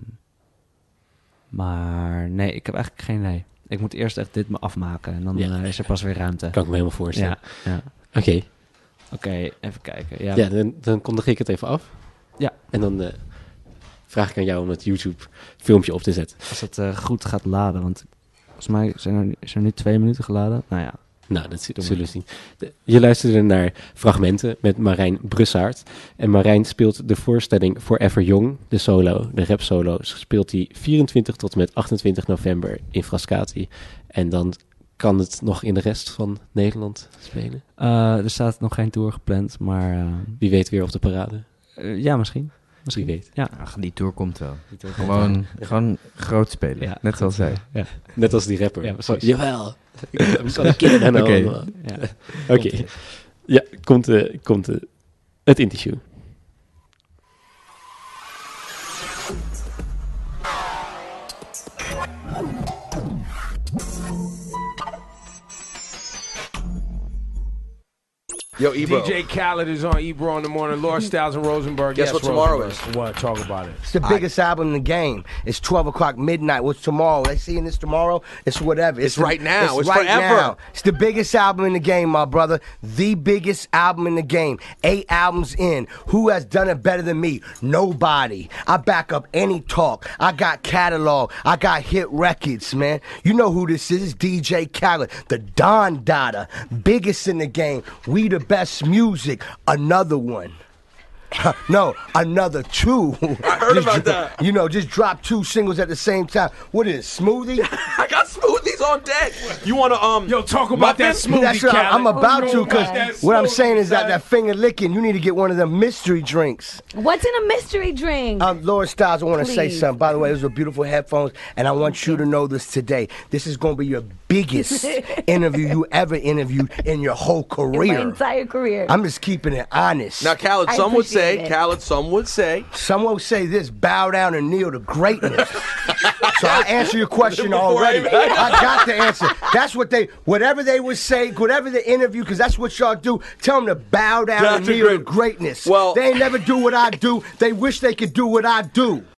maar nee, ik heb eigenlijk geen nee. Ik moet eerst echt dit me afmaken en dan Ja. uh, is er pas weer ruimte. Kan ik me helemaal voorstellen. Ja, ja. Oké, okay. Oké, okay, even kijken. Ja, ja, dan, dan kondig ik het even af. Ja. En dan uh, vraag ik aan jou om het YouTube-filmpje op te zetten. als het uh, goed gaat laden, want volgens mij zijn er, is er nu twee minuten geladen. Nou ja. Nou, dat z- zullen we zien. De, je luisterde naar Fragmenten met Marijn Brussaert. En Marijn speelt de voorstelling Forever Young, de solo, de rap solo. Speelt hij vierentwintig tot en met achtentwintig november in Frascati. En dan kan het nog in de rest van Nederland spelen. Uh, er staat nog geen tour gepland, maar uh, Wie weet weer op de parade. uh, ja, misschien. Misschien weet. Ja. Ach, die tour komt wel. Die tour komt Gewoon, wel. gewoon groot spelen. Ja, net zoals zij. Ja. Net als die rapper. Ja, precies. Van, jawel. Ik kan een kind en Oké. allemaal. Ja. Oké. Okay. Ja, komt, uh, komt uh, het interview. Yo, Ebro. D J Khaled is on Ebro in the morning. Lord Styles and Rosenberg. Guess yes, what tomorrow Rosenberg. What? Talk about it. It's the biggest album in the game. It's twelve o'clock midnight. What's tomorrow? They seeing this tomorrow? It's whatever. It's the- right now. It's right forever. now. It's the biggest album in the game, my brother. The biggest album in the game. Eight albums in. Who has done it better than me? Nobody. I back up any talk. I got catalog. I got hit records, man. You know who this is. It's D J Khaled, the Don Dada. Biggest in the game. We the best music. Another one. No, another two. I heard Just about dro- that. You know, just drop two singles at the same time. What is it, Smoothie? I got smoothies on deck. You want to, um... Yo, talk about that muffin? smoothie, That's what I- I'm Khaled. about to, Talk about that because what I'm smoothie, saying is that son. that finger licking, you need to get one of them mystery drinks. What's in a mystery drink? Um, Laura Styles, I want to say Please. something. By the way, those are beautiful headphones, and I want you to know this today. This is going to be your biggest interview you ever interviewed in your whole In my career. entire career. I'm just keeping it honest. Now, Khaled, I some would say, appreciate it. Khaled, some would say, Some will say this, bow down and kneel to greatness. So I answer your question Before I already. even- I got the answer. That's what they, whatever they would say, whatever the interview, because that's what y'all do. Tell them to bow down Down and to kneel to great- greatness. Well- they ain't never do what I do. They wish they could do what I do.